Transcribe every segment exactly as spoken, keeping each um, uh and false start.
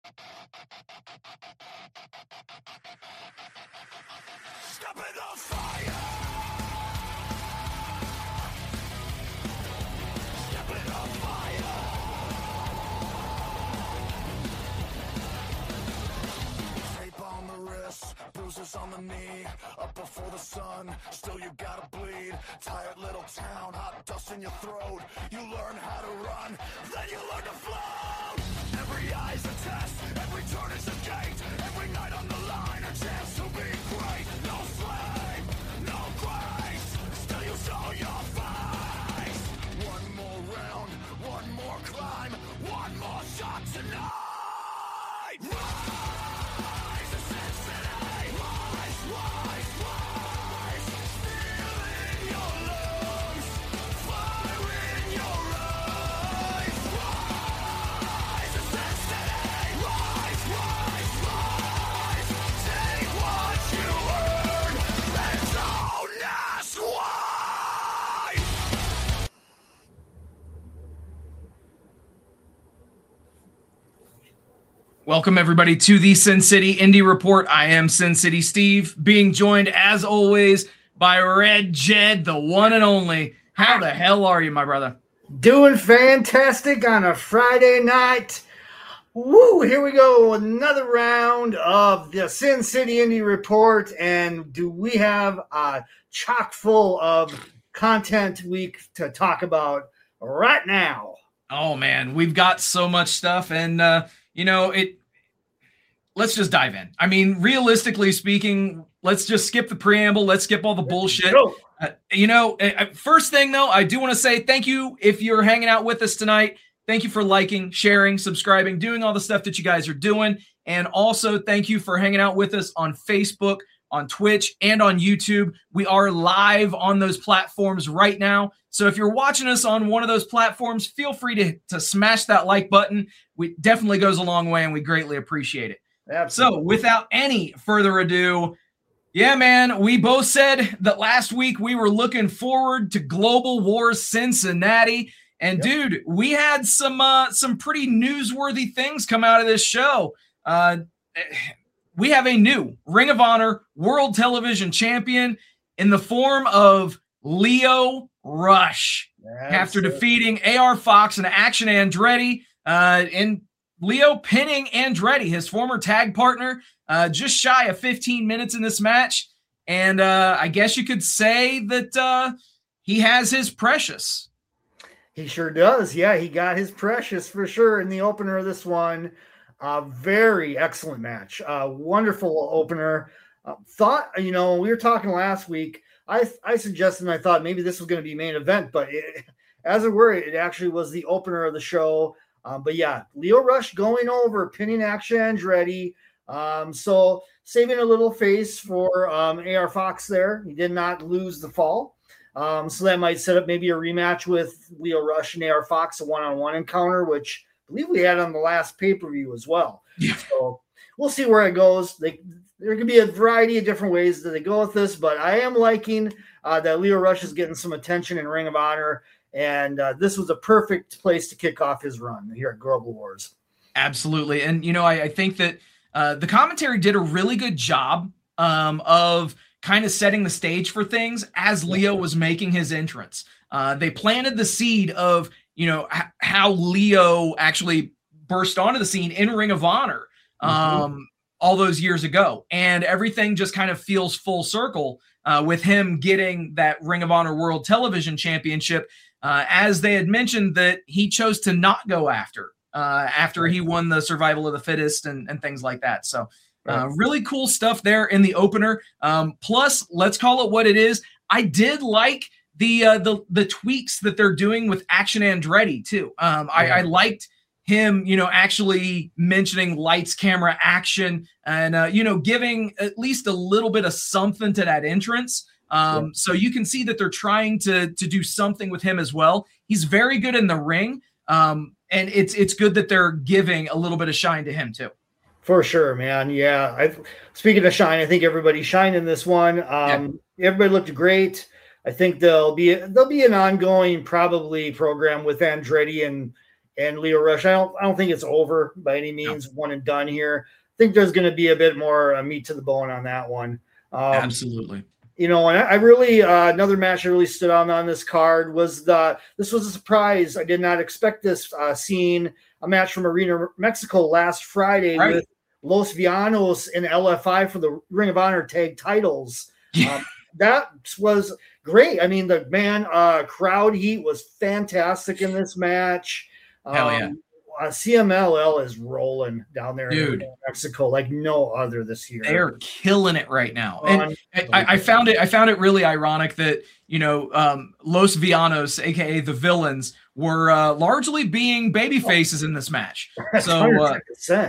Step in the fire. Step in the fire. Tape on the wrist, bruises on the knee. Up before the sun, still you gotta bleed. Tired little town, hot dust in your throat. You learn how to run, then you learn to float. Every eye's a test, every turn is a gate. Every night on the line, a chance to be great. No flame, no grace, still you show your face. One more round, one more climb, one more shot tonight. Rise, Sin City, rise, rise, rise. Steel in your lungs, fire in your eyes. Rise, Sin City, rise, rise, rise. Take what you earn and don't ask why. Welcome, everybody, to the Sin City Indie Report. I am Sin City Steve, being joined, as always, by Red Jed, the one and only. How the hell are you, my brother? Doing fantastic on a Friday night. Woo, here we go. Another round of the Sin City Indie Report. And do we have a chock full of content week to talk about right now? Oh, man, we've got so much stuff. And, uh, you know, it. let's just dive in. I mean, realistically speaking, let's just skip the preamble. Let's skip all the bullshit. Go. Uh, you know, uh, first thing, though, I do want to say thank you if you're hanging out with us tonight. Thank you for liking, sharing, subscribing, doing all the stuff that you guys are doing. And also thank you for hanging out with us on Facebook, on Twitch, and on YouTube. We are live on those platforms right now. So if you're watching us on one of those platforms, feel free to, to smash that like button. It definitely goes a long way, and we greatly appreciate it. Absolutely. So without any further ado, yeah, man, we both said that last week we were looking forward to Global Wars Cincinnati. And Yep. dude, we had some uh, some pretty newsworthy things come out of this show. Uh, we have a new Ring of Honor World Television Champion in the form of Lio Rush. That's After it. defeating A R Fox and Action Andretti, uh, and Lio pinning Andretti, his former tag partner, uh, just shy of fifteen minutes in this match. And uh, I guess you could say that uh, he has his precious. He sure does. Yeah, he got his precious for sure in the opener of this one. Uh, very excellent match. Uh, wonderful opener. Uh, thought, you know, we were talking last week. I I suggested and I thought maybe this was going to be main event, but it, as it were, it actually was the opener of the show. Um, but yeah, Lio Rush going over, pinning Action Andretti. Um, so saving a little face for um, A R Fox there. He did not lose the fall. Um, so that might set up maybe a rematch with Lio Rush and A R Fox, a one-on-one encounter, which I believe we had on the last pay-per-view as well. Yeah. So we'll see where it goes. They, there could be a variety of different ways that they go with this, but I am liking uh, that Lio Rush is getting some attention in Ring of Honor, and uh, this was a perfect place to kick off his run here at Global Wars. Absolutely. And, you know, I, I think that uh, the commentary did a really good job um, of kind of setting the stage for things as Lio was making his entrance. Uh, they planted the seed of, you know, h- how Lio actually burst onto the scene in Ring of Honor um, Mm-hmm. all those years ago. And everything just kind of feels full circle uh, with him getting that Ring of Honor World Television Championship, uh, as they had mentioned that he chose to not go after, uh, after he won the Survival of the Fittest and, and things like that. So uh, really cool stuff there in the opener. Um, plus, let's call it what it is. I did like the uh, the the tweaks that they're doing with Action Andretti too. Um, I, Yeah. I liked him, you know, actually mentioning lights, camera, action, and uh, you know, giving at least a little bit of something to that entrance. Um, Yeah. So you can see that they're trying to to do something with him as well. He's very good in the ring, um, and it's it's good that they're giving a little bit of shine to him too. For sure, man. Yeah. I speaking of shine, I think everybody shined in this one. Um, Everybody looked great. I think there'll be there'll be an ongoing probably program with Andretti and and Lio Rush. I don't I don't think it's over by any means, no. one and done here. I think there's going to be a bit more uh, meat to the bone on that one. Um, Absolutely. You know, and I, I really uh, another match that really stood out on this card was the this was a surprise. I did not expect this. Uh, seeing a match from Arena Mexico last Friday right. with Los Villanos and L F I for the Ring of Honor tag titles. Yeah. Um, that was great. I mean, the man uh, crowd heat was fantastic in this match. Hell yeah. Um, uh, C M L L is rolling down there Dude. in Mexico like no other this year. They're killing it right now. And I, I found it I found it really ironic that, you know, um, Los Villanos, aka the Villains, were uh, largely being baby faces in this match. So uh, yeah.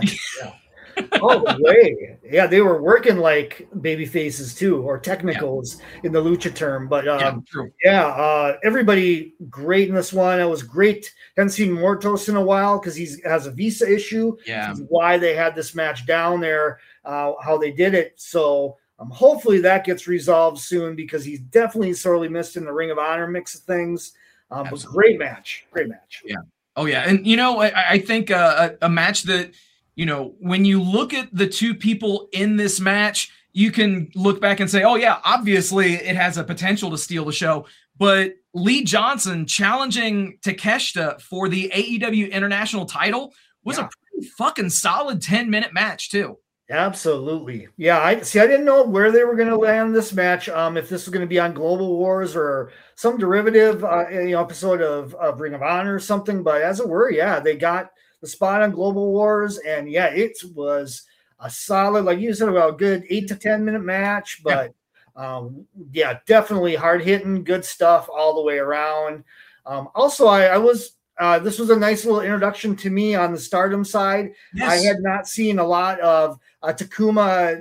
Oh, way. Yeah, they were working like baby faces too, or technicals yeah. in the lucha term. But um, yeah, yeah uh, everybody great in this one. It was great. Haven't seen Mortos in a while because he has a visa issue. Yeah, that's why they had this match down there, uh, how they did it. So um, hopefully that gets resolved soon because he's definitely sorely missed in the Ring of Honor mix of things. Um, but great match, great match. Yeah. Oh yeah, and you know I, I think uh, a, a match that. You know, when you look at the two people in this match, you can look back and say, oh, yeah, obviously it has a potential to steal the show. But Lee Johnson challenging Takeshita for the A E W International title was yeah. a pretty fucking solid ten minute match, too. Absolutely. Yeah, I see. I didn't know where they were going to land this match. Um, if this was going to be on Global Wars or some derivative uh, you know, episode of, of Ring of Honor or something. But as it were, yeah, they got the spot on Global Wars, and yeah, it was a solid, like you said, about a good eight to ten minute match. But yeah, um, yeah definitely hard hitting, good stuff all the way around. Um, also, I, I was uh, this was a nice little introduction to me on the Stardom side. Yes. I had not seen a lot of uh, Takuma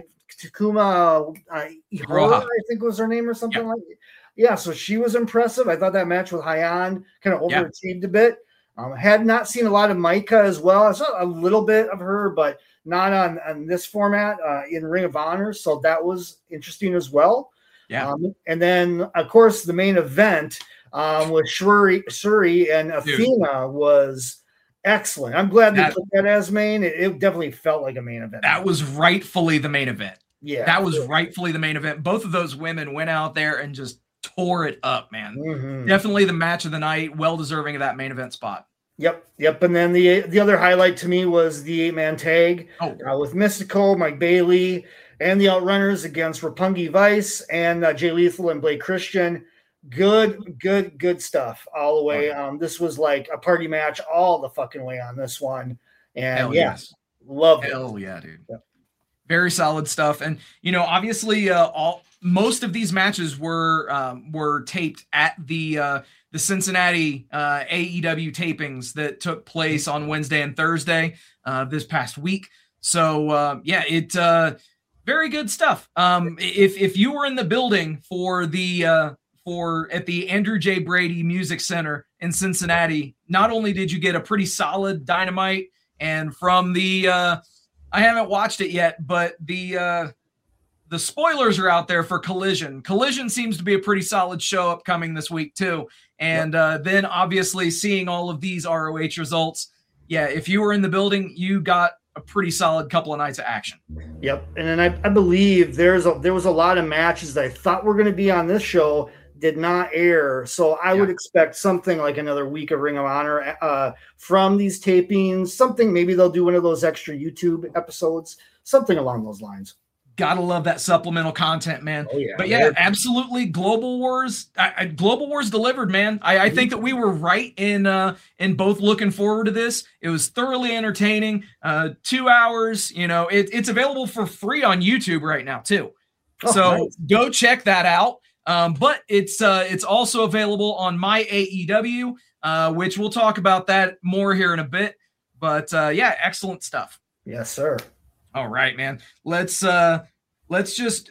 Takuma uh, Ihara, I think was her name or something yep. like that. Yeah, so she was impressive. I thought that match with Hyan kind of overachieved yep. a bit. Um, had not seen a lot of Maika as well. I saw a little bit of her, but not on, on this format uh, in Ring of Honor. So that was interesting as well. Yeah. Um, and then, of course, the main event um, with Shuri, Shuri and Athena Dude. was excellent. I'm glad that, they put that as main. It, it definitely felt like a main event. That was rightfully the main event. Yeah. That was rightfully the main event. Both of those women went out there and just tore it up, man. Mm-hmm. Definitely the match of the night, well deserving of that main event spot. Yep, yep. And then the the other highlight to me was the eight man tag oh. uh, with Mystico, Mike Bailey, and the Outrunners against Roppongi Vice and uh, Jay Lethal and Blake Christian. Good, good, good stuff all the way. Um, this was like a party match all the fucking way on this one, and Hell yeah, yes. love it. Hell yeah, dude. Yep. Very solid stuff. And you know, obviously, uh, all most of these matches were um, were taped at the uh, the Cincinnati uh, A E W tapings that took place on Wednesday and Thursday uh, this past week. So uh, yeah, it uh, very good stuff. Um, if if you were in the building for the uh, for at the Andrew J. Brady Music Center in Cincinnati, not only did you get a pretty solid Dynamite, and from the uh, I haven't watched it yet, but the uh, the spoilers are out there for Collision. Collision seems to be a pretty solid show upcoming this week too. And uh, then obviously seeing all of these R O H results, yeah, if you were in the building, you got a pretty solid couple of nights of action. Yep, and then I, I believe there's a, there was a lot of matches that I thought were going to be on this show did not air. So I yeah. would expect something like another week of Ring of Honor uh, from these tapings. Something maybe they'll do one of those extra YouTube episodes, something along those lines. Gotta love that supplemental content, man. Oh, yeah. But yeah, absolutely. Global Wars, I, I, Global Wars delivered, man. I, I think that we were right in uh, in both looking forward to this. It was thoroughly entertaining. Uh, two hours, you know, it, it's available for free on YouTube right now too. Oh, so nice. Go check that out. Um, but it's uh, it's also available on My A E W, uh, which we'll talk about that more here in a bit. But uh, yeah, excellent stuff. Yes, sir. All right, man. Let's uh, let's just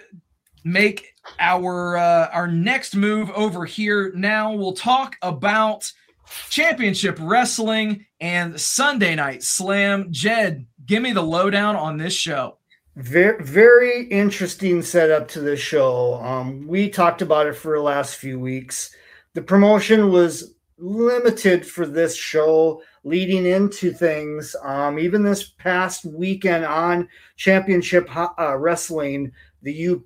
make our uh, our next move over here. Now we'll talk about Championship Wrestling and Sunday Night Slam. Jed, give me the lowdown on this show. Very, very interesting setup to this show. Um, we talked about it for the last few weeks. The promotion was limited for this show leading into things. Um, even this past weekend on Championship uh, Wrestling, the U-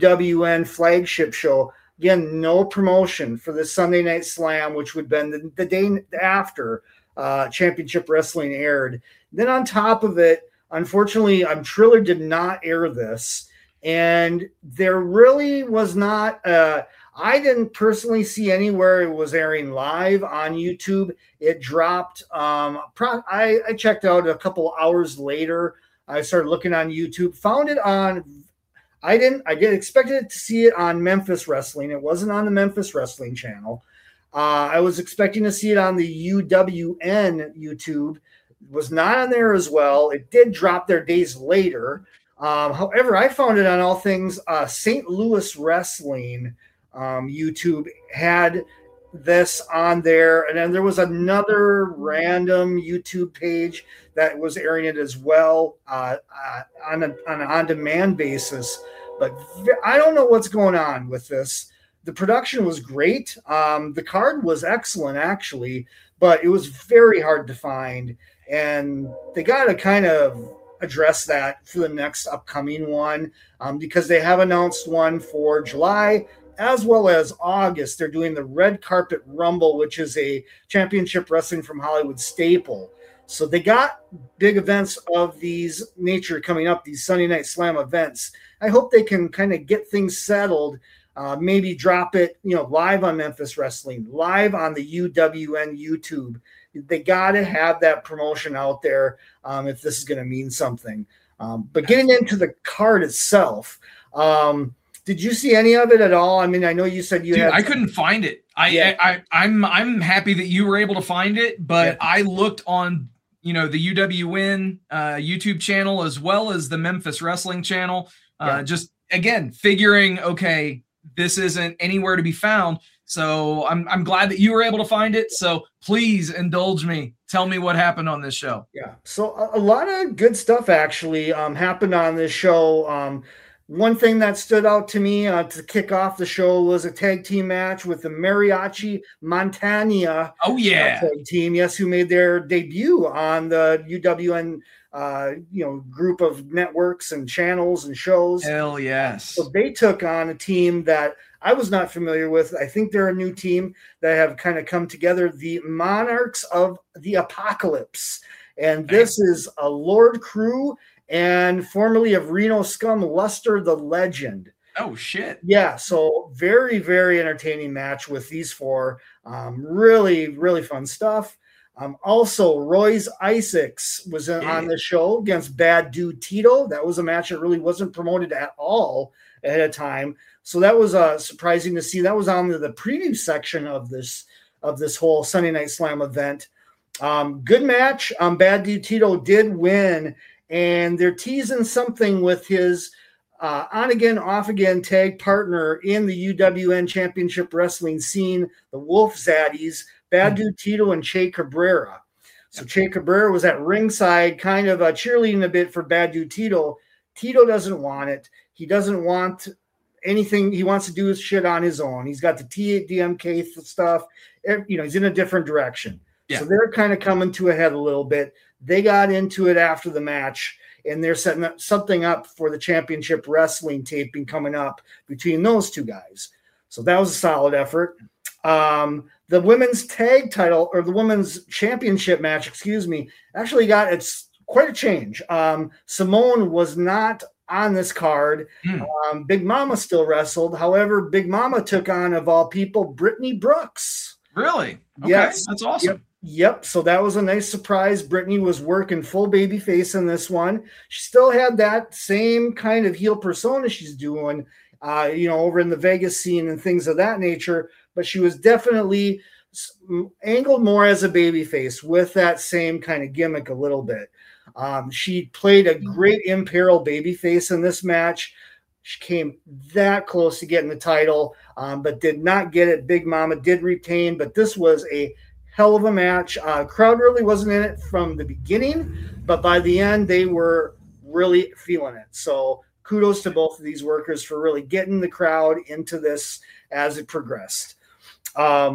UWN flagship show, again, no promotion for the Sunday Night Slam, which would have been the, the day after uh, Championship Wrestling aired. Then on top of it, unfortunately, um, Triller did not air this. And there really was not, uh, I didn't personally see anywhere it was airing live on YouTube. It dropped. Um, pro- I, I checked out a couple hours later. I started looking on YouTube, found it on, I didn't, I did expected to see it on Memphis Wrestling. It wasn't on the Memphis Wrestling channel. Uh, I was expecting to see it on the U W N YouTube. It was not on there as well. It did drop there days later. Um, however, I found it on All Things uh, Saint Louis Wrestling. Um, YouTube had this on there, and then there was another random YouTube page that was airing it as well uh, uh, on, a, on an on-demand basis. But I don't know what's going on with this. The production was great. Um, the card was excellent, actually, but it was very hard to find, and they got to kind of address that for the next upcoming one um, because they have announced one for July as well as August. They're doing the Red Carpet Rumble, which is a Championship Wrestling from Hollywood staple. So they got big events of these nature coming up, these Sunday Night Slam events. I hope they can kind of get things settled, uh, maybe drop it, you know, live on Memphis Wrestling, live on the U W N YouTube. They got to have that promotion out there um, if this is going to mean something. Um, but getting into the card itself, um, did you see any of it at all? I mean, I know you said you Dude, had. I couldn't find it. I, Yeah. I, I I'm I'm happy that you were able to find it, but Yeah. I looked on you know the U W N uh, YouTube channel as well as the Memphis Wrestling channel. Uh, Yeah. Just again figuring, okay, this isn't anywhere to be found. So I'm I'm glad that you were able to find it. So please indulge me. Tell me what happened on this show. Yeah. So a, a lot of good stuff actually um, happened on this show. Um, one thing that stood out to me uh, to kick off the show was a tag team match with the Mariachi Montana Oh yeah, tag team. Yes, who made their debut on the U W N uh, you know group of networks and channels and shows. hell yes. So they took on a team that I was not familiar with. I think they're a new team that have kind of come together, the Monarchs of the Apocalypse. And this is a Lord Crew and formerly of Reno Scum, Luster the Legend. Oh shit. Yeah, so very, very entertaining match with these four. Um, really, really fun stuff. Um, also, Royce Isaacs was in, Yeah. on the show against Bad Dude Tito. That was a match that really wasn't promoted at all ahead of time. So that was uh, surprising to see. That was on the, the preview section of this of this whole Sunday Night Slam event. Um, good match. Um, Bad Dude Tito did win, and they're teasing something with his uh, on again, off again tag partner in the U W N Championship Wrestling scene, the Wolf Zaddies, Bad Dude Tito and Che Cabrera. So Che Cabrera was at ringside, kind of uh, cheerleading a bit for Bad Dude Tito. Tito doesn't want it. He doesn't want anything. He wants to do his shit on his own. He's got the T D M K stuff. You know, he's in a different direction. Yeah. So they're kind of coming to a head a little bit. They got into it after the match, and they're setting up something up for the Championship Wrestling taping coming up between those two guys. So that was a solid effort. Um, the women's tag title, or the women's championship match, excuse me, actually got it's quite a change. Um, Simone was not on this card. Hmm. Um, Big Mama still wrestled. However, Big Mama took on, of all people, Brittany Brooks. Really? Okay, Yes. that's awesome. Yep. Yep. So that was a nice surprise. Brittany was working full baby face in this one. She still had that same kind of heel persona she's doing, uh, you know, over in the Vegas scene and things of that nature. But she was definitely angled more as a baby face with that same kind of gimmick a little bit. Um, she played a great Imperial babyface in this match. She came that close to getting the title, um, but did not get it. Big Mama did retain, but this was a hell of a match. Uh, crowd really wasn't in it from the beginning, but by the end, they were really feeling it. So kudos to both of these workers for really getting the crowd into this as it progressed. Um,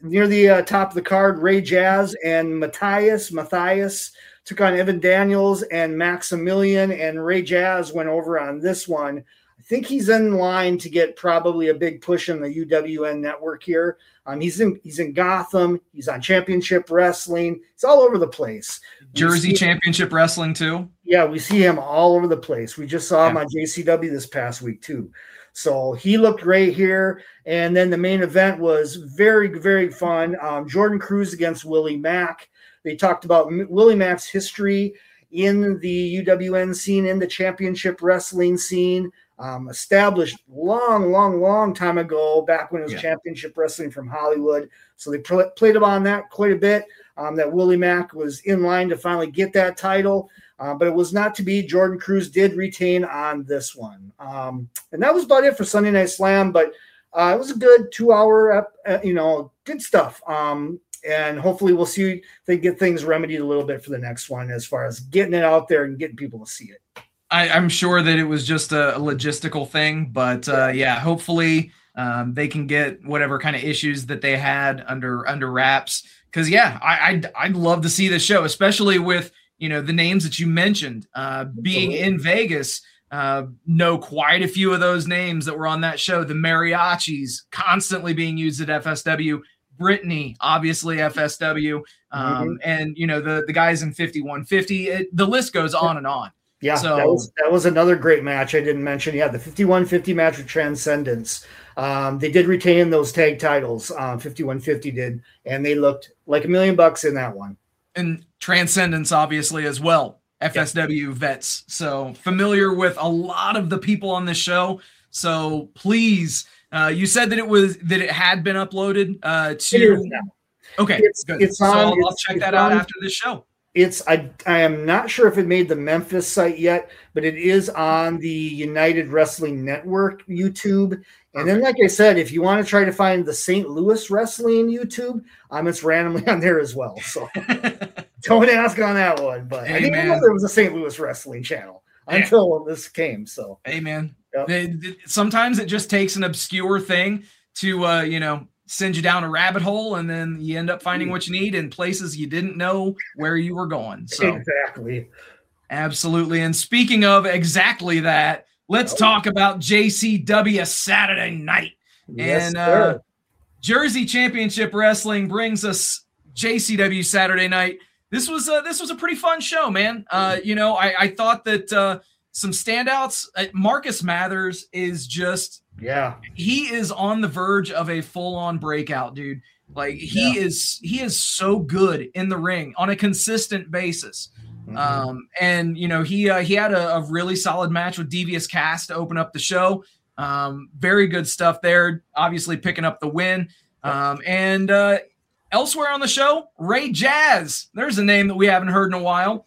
near the uh, top of the card, Ray Jazz and Matthias. Matthias took on Evan Daniels and Maximilian, and Ray Jazz went over on this one. I think he's in line to get probably a big push in the U W N network here. Um, he's in he's in Gotham. He's on Championship Wrestling. He's all over the place. Jersey Championship Wrestling too. Yeah, we see him all over the place. We just saw him yeah. on J C W this past week too. So he looked great here. And then the main event was very, very fun. Um, Jordan Cruz against Willie Mack. They talked about M- Willie Mack's history in the U W N scene, in the championship wrestling scene, um, established long, long, long time ago, back when it was yeah. championship wrestling from Hollywood. So they pl- played on that quite a bit, um, that Willie Mack was in line to finally get that title. Uh, but it was not to be. Jordan Cruz did retain on this one. Um, and that was about it for Sunday Night Slam. But uh, it was a good two-hour, uh, you know, good stuff. Um, and hopefully we'll see if they get things remedied a little bit for the next one as far as getting it out there and getting people to see it. I, I'm sure that it was just a, a logistical thing. But, uh, yeah, hopefully um, they can get whatever kind of issues that they had under under wraps. Because, yeah, I, I'd, I'd love to see this show, especially with – you know, the names that you mentioned, uh, being in Vegas, uh, know quite a few of those names that were on that show. The Mariachis constantly being used at F S W, Brittany, obviously F S W, um, mm-hmm. and, you know, the, the guys in fifty-one fifty, it, the list goes on and on. Yeah, so, that was, that was another great match I didn't mention. Yeah, the fifty-one fifty match with Transcendence. Um, they did retain those tag titles, um, fifty-one fifty did, and they looked like a million bucks in that one. And Transcendence, obviously, as well, F S W yeah. vets. So familiar with a lot of the people on this show. So please, uh, you said that it was that it had been uploaded uh, to. It is now. Okay, it's, good. It's so on, I'll, it's, I'll check it's that on, out after this show. It's I I am not sure if it made the Memphis site yet, but it is on the United Wrestling Network YouTube. And then, like I said, if you want to try to find the Saint Louis Wrestling YouTube, um, it's randomly on there as well. So don't ask on that one. But hey, I didn't man. know there was a Saint Louis Wrestling channel yeah. until this came. So hey, man, yep. they, they, sometimes it just takes an obscure thing to uh, you know send you down a rabbit hole, and then you end up finding what you need in places you didn't know where you were going. So exactly, absolutely. And speaking of exactly that. Let's talk about J C W Saturday night. Yes, and uh, Jersey Championship Wrestling brings us J C W Saturday night. This was a, this was a pretty fun show, man. Uh, you know, I, I thought that uh, some standouts. Uh, Marcus Mathers is just yeah. He is on the verge of a full-on breakout, dude. Like he yeah. is he is so good in the ring on a consistent basis. Mm-hmm. Um, and you know, he, uh, he had a, a really solid match with Devious Cast to open up the show. Um, very good stuff there, obviously picking up the win. Um, and, uh, elsewhere on the show, Ray Jazz, there's a name that we haven't heard in a while.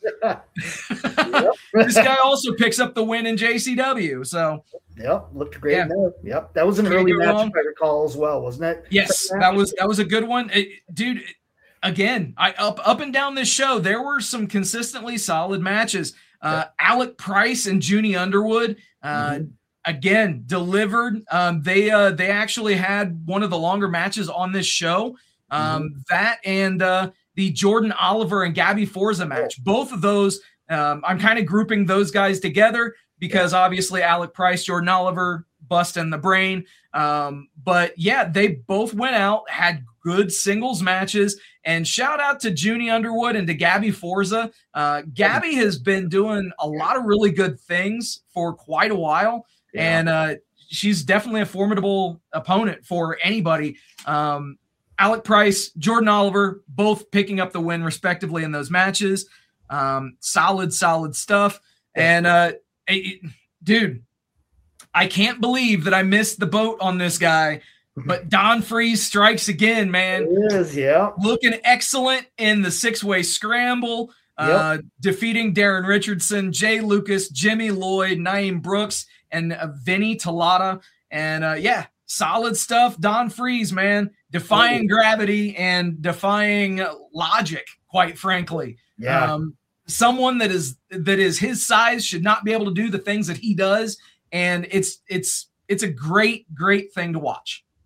This guy also picks up the win in J C W. So yep. Looked great. Yeah. Yep. That was an early match, wrong. if I recall as well, wasn't it? Yes, that was, that was a good one. It, dude, it, Again, I up up and down this show, there were some consistently solid matches. Uh, yeah. Alec Price and Junie Underwood, uh, mm-hmm. again, delivered. Um, they uh, they actually had one of the longer matches on this show. Um, mm-hmm. That and uh, the Jordan Oliver and Gabby Forza match. Both of those, um, I'm kind of grouping those guys together because yeah. obviously Alec Price, Jordan Oliver, busting the brain. Um, but yeah, they both went out, had good singles matches, and shout out to Junie Underwood and to Gabby Forza. Uh, Gabby has been doing a lot of really good things for quite a while, yeah. and uh, she's definitely a formidable opponent for anybody. Um, Alec Price, Jordan Oliver, both picking up the win respectively in those matches. Um, solid, solid stuff. And uh, it, dude, I can't believe that I missed the boat on this guy, but Don Freeze strikes again, man. It is, yeah. Looking excellent in the six-way scramble, yep. uh, defeating Darren Richardson, Jay Lucas, Jimmy Lloyd, Naeem Brooks, and uh, Vinny Talata. And uh, yeah, solid stuff. Don Freeze, man, defying oh. gravity and defying logic, quite frankly. Yeah. Um, someone that is that is his size should not be able to do the things that he does. And it's it's it's a great, great thing to watch.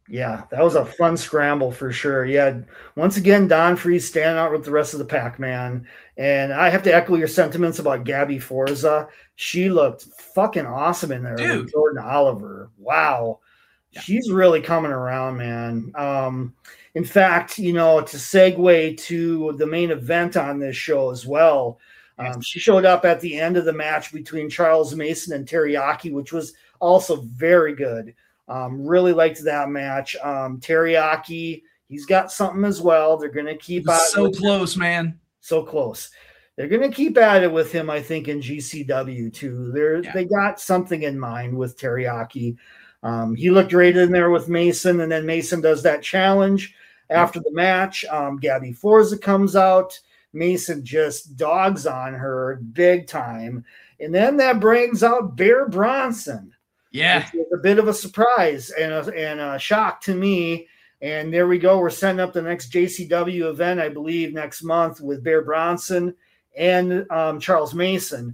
Yeah, that was a fun scramble for sure. Yeah, once again, Don Freeze standing out with the rest of the pack, man. And I have to echo your sentiments about Gabby Forza. She looked fucking awesome in there. Dude. With Jordan Oliver. Wow. Yeah. She's really coming around, man. Um, in fact, you know, to segue to the main event on this show as well, yes. um, she showed up at the end of the match between Charles Mason and Teriyaki, which was also very good. Um, really liked that match. Um, Teriyaki, he's got something as well. They're going to keep at so close, him. man. So close. They're going to keep at it with him, I think, in G C W too. They're yeah. they got something in mind with Teriyaki. Um, he looked great in there with Mason, and then Mason does that challenge after the match. Um, Gabby Forza comes out. Mason just dogs on her big time, and then that brings out Bear Bronson. Yeah, which was a bit of a surprise and a, and a shock to me. And there we go. We're setting up the next J C W event, I believe, next month with Bear Bronson and um, Charles Mason.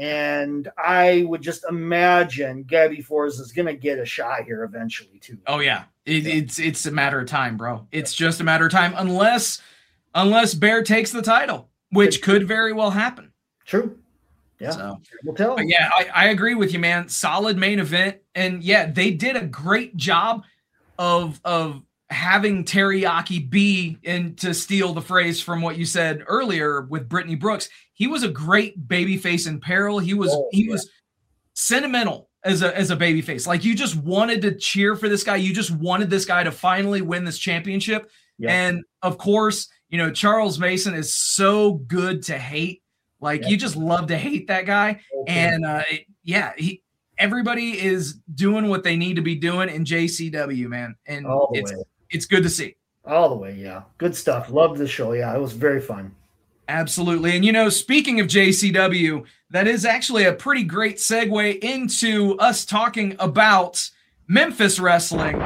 And I would just imagine Gabby Forza is going to get a shot here eventually, too. Oh, yeah. It, yeah. It's it's a matter of time, bro. It's yeah. just a matter of time unless unless Bear takes the title, which could very well happen. True. Yeah, so, we'll tell. But yeah, I, I agree with you, man. Solid main event. And yeah, they did a great job of of having Teriyaki be, and to steal the phrase from what you said earlier with Brittany Brooks, he was a great babyface in peril. He was oh, he yeah. was sentimental as a as a babyface. Like, you just wanted to cheer for this guy. You just wanted this guy to finally win this championship. Yeah. And of course, you know, Charles Mason is so good to hate. Like, yeah. you just love to hate that guy. Okay. And uh, it, yeah, he everybody is doing what they need to be doing in J C W, man. And it's way. it's good to see. All the way, yeah. Good stuff. Loved the show. Yeah, it was very fun. Absolutely. And, you know, speaking of J C W, that is actually a pretty great segue into us talking about Memphis Wrestling.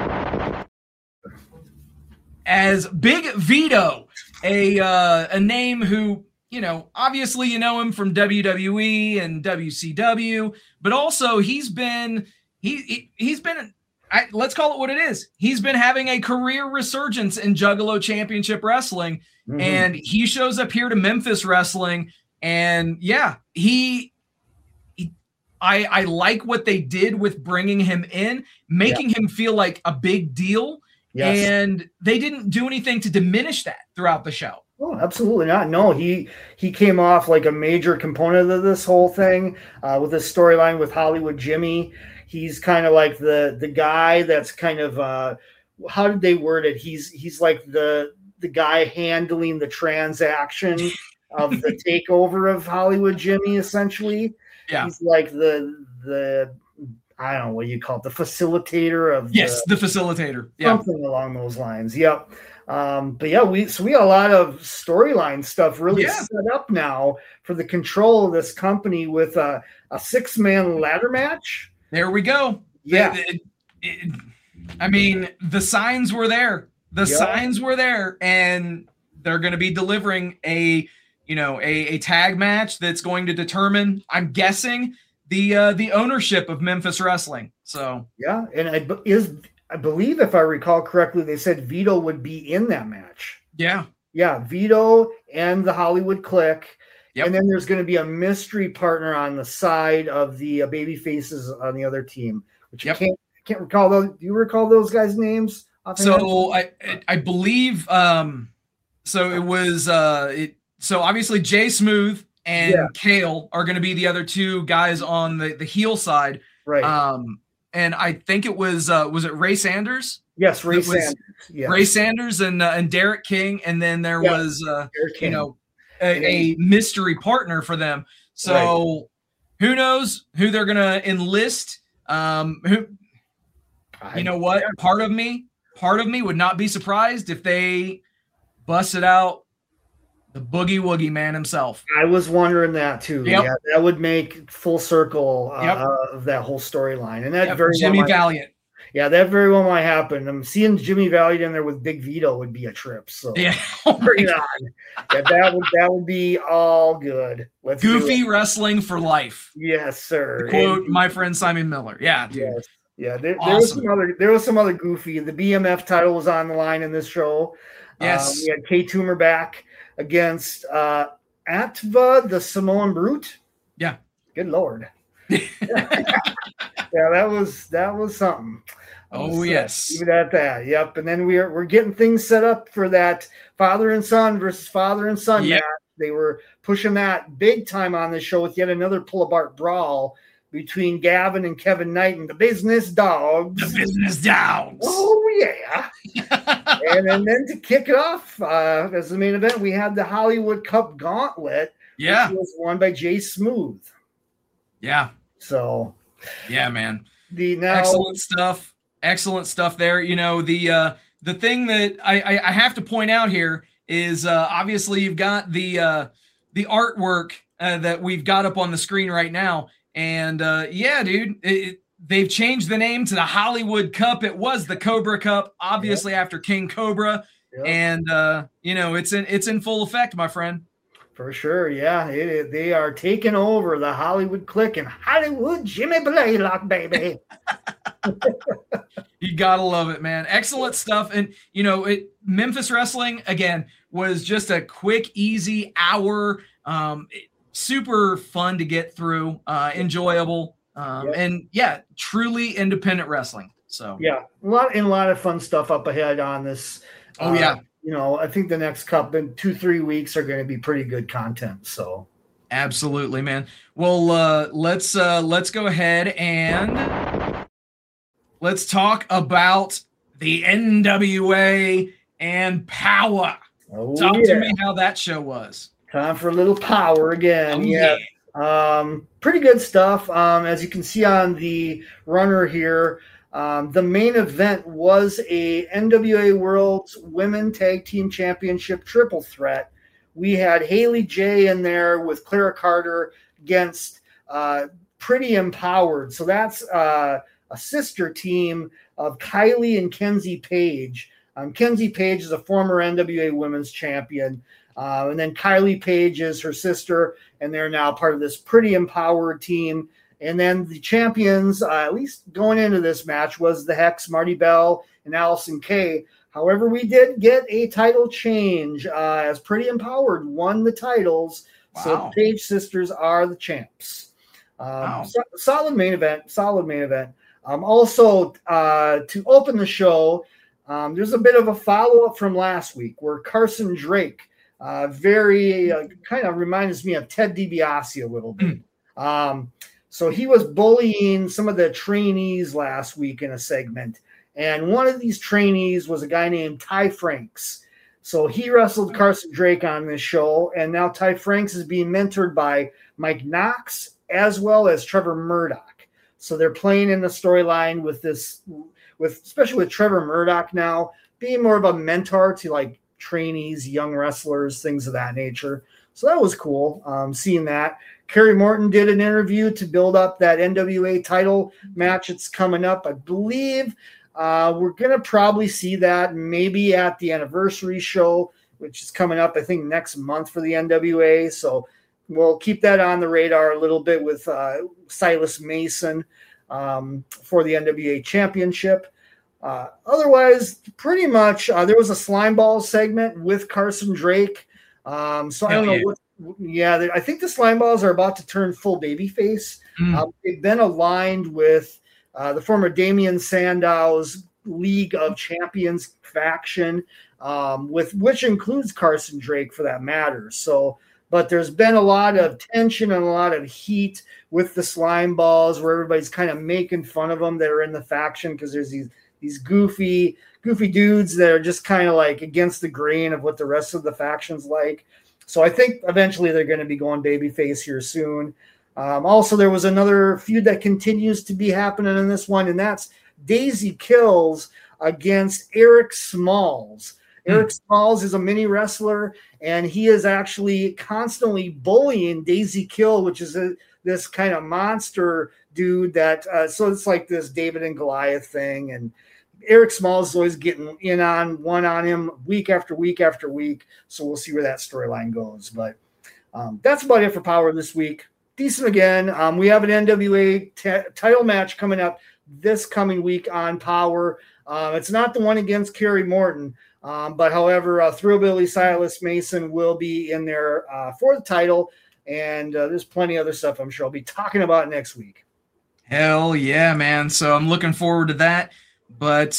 As Big Vito, a uh, a name who, you know, obviously you know him from W W E and W C W, but also he's been he, he he's been I, let's call it what it is. He's been having a career resurgence in Juggalo Championship Wrestling, mm-hmm. and he shows up here to Memphis Wrestling, and yeah, he, he I I like what they did with bringing him in, making yeah. him feel like a big deal. Yes. And they didn't do anything to diminish that throughout the show. Oh, absolutely not. No, he he came off like a major component of this whole thing uh, with this storyline with Hollywood Jimmy. He's kind of like the the guy that's kind of uh, how did they word it? He's he's like the the guy handling the transaction of the takeover of Hollywood Jimmy. Essentially, yeah. He's like the the. I don't know what you call it, the facilitator of yes, the, the facilitator, yeah, something along those lines. Yep. Um, but yeah, we so we got a lot of storyline stuff really yeah. set up now for the control of this company with a, a six man ladder match. There we go. Yeah, it, it, it, I mean, the signs were there. The yep. signs were there, and they're going to be delivering a you know a, a tag match that's going to determine, I'm guessing, the uh, the ownership of Memphis Wrestling. So yeah, and I is I believe if I recall correctly, they said Vito would be in that match. Yeah, yeah, Vito and the Hollywood Clique, yep. and then there's going to be a mystery partner on the side of the uh, baby faces on the other team, which yep. I can't I can't recall those. Do you recall those guys' names? So I I believe um so it was uh it so obviously Jay Smooth and yeah. Kale are going to be the other two guys on the, the heel side. Right. Um, and I think it was, uh, was it Ray Sanders? Yes. Ray Sanders. Yes. Ray Sanders and, uh, and Derek King. And then there yeah. was, uh, you know, a, a mystery partner for them. So right. who knows who they're going to enlist? Um, who, I, you know what? Yeah. Part of me, part of me would not be surprised if they busted out the Boogie Woogie Man himself. I was wondering that too. Yep. Yeah, that would make full circle uh, yep. of that whole storyline. And that yep. very Jimmy well might, Valiant. Yeah, that very well might happen. I'm seeing Jimmy Valiant in there with Big Vito would be a trip. So yeah, bring it on. Yeah, that would that would be all good. Let's Goofy wrestling for life. Yes, sir. To quote and, my friend Simon Miller. Yeah, dude. Yes. Yeah, there, Awesome. there was some other there was some other goofy. The B M F title was on the line in this show. Yes. Um, we had Kay Toomer back against uh, Atva, the Samoan Brute. Yeah. Good Lord. Yeah, that was that was something. Oh, was, yes. Uh, leave it at that. Yep. And then we're we're getting things set up for that father and son versus father and son Yep. match. They were pushing that big time on the show with yet another pull-apart brawl between Gavin and Kevin Knight and the Business Dogs. The Business Dogs. Oh, yeah. and, and then to kick it off uh, as the main event, we had the Hollywood Cup Gauntlet. Yeah. Which was won by Jay Smooth. Yeah. So, yeah, man. The now excellent stuff. Excellent stuff there. You know, the uh, the thing that I, I, I have to point out here is uh, obviously you've got the uh, the artwork uh, that we've got up on the screen right now. And uh, yeah, dude, it, they've changed the name to the Hollywood Cup. It was the Cobra Cup, obviously yep. after King Cobra. Yep. And, uh, you know, it's in, it's in full effect, my friend. For sure, yeah. It, they are taking over the Hollywood clique and Hollywood Jimmy Blaylock, baby. You gotta love it, man. Excellent stuff. And, you know, it Memphis Wrestling, again, was just a quick, easy hour. Um, it, super fun to get through, uh, enjoyable. Um, yep. And, yeah, truly independent wrestling. So, yeah, a lot and a lot of fun stuff up ahead on this. Oh, uh, yeah. You know, I think the next couple in two, three weeks are going to be pretty good content. So absolutely, man. Well, uh, let's uh, let's go ahead and let's talk about the N W A and Power. Oh, talk yeah. to me how that show was. Time for a little Power again. Oh, yeah. yeah. Um, pretty good stuff. Um, as you can see on the runner here. Um, the main event was a N W A World Women Tag Team Championship triple threat. We had Haley J in there with Clara Carter against uh, Pretty Empowered. So that's uh, a sister team of Kylie and Kenzie Page. Um, Kenzie Page is a former N W A Women's Champion. Uh, and then Kylie Page is her sister, and they're now part of this Pretty Empowered team. And then the champions, uh, at least going into this match, was the Hex, Marty Bell, and Allison Kay. However, we did get a title change uh, as Pretty Empowered won the titles. Wow. So the Page sisters are the champs. Um, wow. so, solid main event. Solid main event. Um, also, uh, to open the show, um, there's a bit of a follow-up from last week where Carson Drake uh, very uh, kind of reminds me of Ted DiBiase a little bit. Mm. Um, So he was bullying some of the trainees last week in a segment. And one of these trainees was a guy named Ty Franks. So he wrestled Carson Drake on this show. And now Ty Franks is being mentored by Mike Knox as well as Trevor Murdoch. So they're playing in the storyline with this, with especially with Trevor Murdoch now being more of a mentor to like trainees, young wrestlers, things of that nature. So that was cool, um, seeing that. Kerry Morton did an interview to build up that N W A title match that's coming up. I believe uh, we're going to probably see that maybe at the anniversary show, which is coming up, I think, next month for the N W A. So we'll keep that on the radar a little bit with uh, Silas Mason um, for the N W A Championship. Uh, otherwise, pretty much, uh, there was a slime ball segment with Carson Drake. Um, so I don't know yeah. what. Yeah, I think the slime balls are about to turn full babyface. Mm. Uh, they've been aligned with uh, the former Damian Sandow's League of Champions faction, um, with which includes Carson Drake for that matter. So, but there's been a lot of tension and a lot of heat with the slime balls, where everybody's kind of making fun of them that are in the faction because there's these these goofy goofy dudes that are just kind of like against the grain of what the rest of the faction's like. So I think eventually they're going to be going babyface here soon. Um, also, there was another feud that continues to be happening in this one, and that's Daisy Kills against Eric Smalls. Mm. Eric Smalls is a mini wrestler, and he is actually constantly bullying Daisy Kill, which is a, this kind of monster dude that uh, – so it's like this David and Goliath thing, and Eric Smalls is always getting in on one on him week after week after week. So we'll see where that storyline goes. But um, that's about it for Power this week. Decent again. Um, we have an N W A t- title match coming up this coming week on Power. Uh, it's not the one against Kerry Morton, um, but however, uh, Thrillbilly Silas Mason will be in there uh, for the title, and uh, there's plenty of other stuff I'm sure I'll be talking about next week. Hell yeah, man. So I'm looking forward to that. But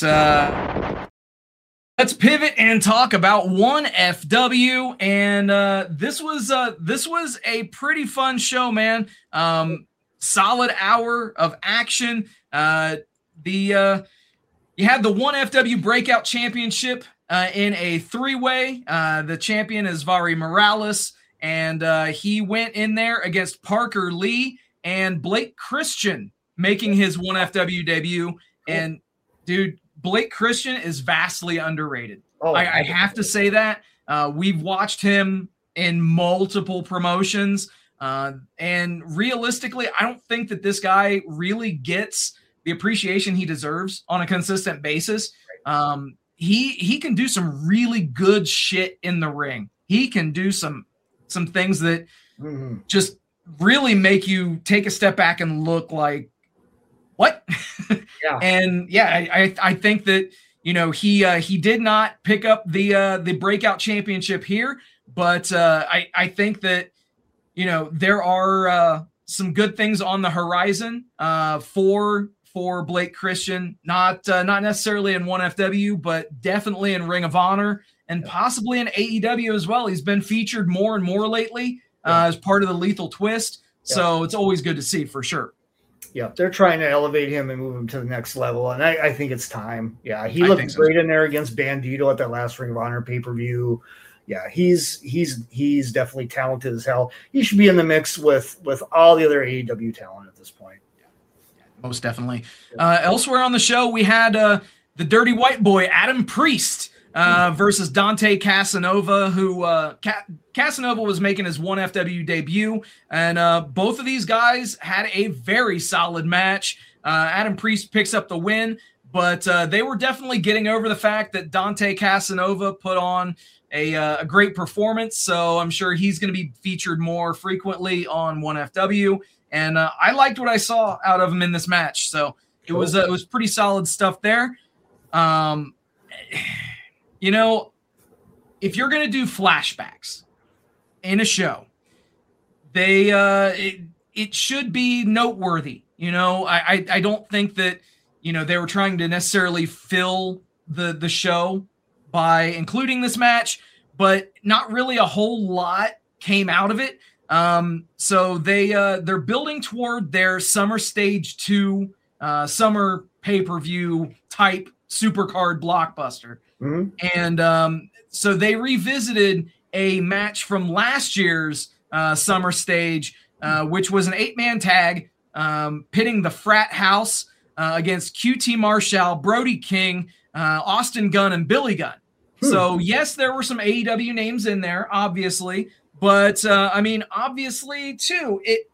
uh, let's pivot and talk about one F W. And uh, this was uh, this was a pretty fun show, man. Um, solid hour of action. Uh, the uh, you had the one F W Breakout Championship uh, in a three-way. Uh, the champion is Vari Morales, and uh, he went in there against Parker Lee and Blake Christian, making his one F W debut. And dude, Blake Christian is vastly underrated. Oh, I, I have to say that. Uh, we've watched him in multiple promotions. Uh, and realistically, I don't think that this guy really gets the appreciation he deserves on a consistent basis. Um, he he can do some really good shit in the ring. He can do some some things that mm-hmm. just really make you take a step back and look like, what? Yeah. And yeah, I, I I think that, you know, he uh, he did not pick up the uh, the Breakout Championship here, but uh, I I think that, you know, there are uh, some good things on the horizon uh, for for Blake Christian, not uh, not necessarily in one F W, but definitely in Ring of Honor and yeah. possibly in A E W as well. He's been featured more and more lately uh, yeah. as part of the Lethal Twist, yeah. so it's always good to see for sure. Yeah, they're trying to elevate him and move him to the next level, and I, I think it's time. Yeah, he looked so. great in there against Bandito at that last Ring of Honor pay-per-view. Yeah, he's he's he's definitely talented as hell. He should be in the mix with with all the other A E W talent at this point. Yeah, most definitely. Uh, elsewhere on the show, we had uh, the Dirty White Boy Adam Priest uh, versus Dante Casanova, who uh, Ca- Casanova was making his one F W debut, and uh, both of these guys had a very solid match. Uh, Adam Priest picks up the win, but uh, they were definitely getting over the fact that Dante Casanova put on A, uh, a great performance, so I'm sure he's going to be featured more frequently on one F W. And uh, I liked what I saw out of him in this match, so it was uh, it was pretty solid stuff there. Um, you know, if you're going to do flashbacks in a show, they uh, it, it should be noteworthy. You know, I, I I don't think that, you know, they were trying to necessarily fill the the show by including this match, but not really a whole lot came out of it. Um, so they uh, they're building toward their Summer Stage Two uh, summer pay-per-view type supercard blockbuster, mm-hmm. and um, so they revisited a match from last year's uh, Summer Stage, uh, which was an eight-man tag um, pitting the Frat House uh, against Q T Marshall, Brody King, uh, Austin Gunn, and Billy Gunn. So, yes, there were some A E W names in there, obviously. But, uh, I mean, obviously, too, it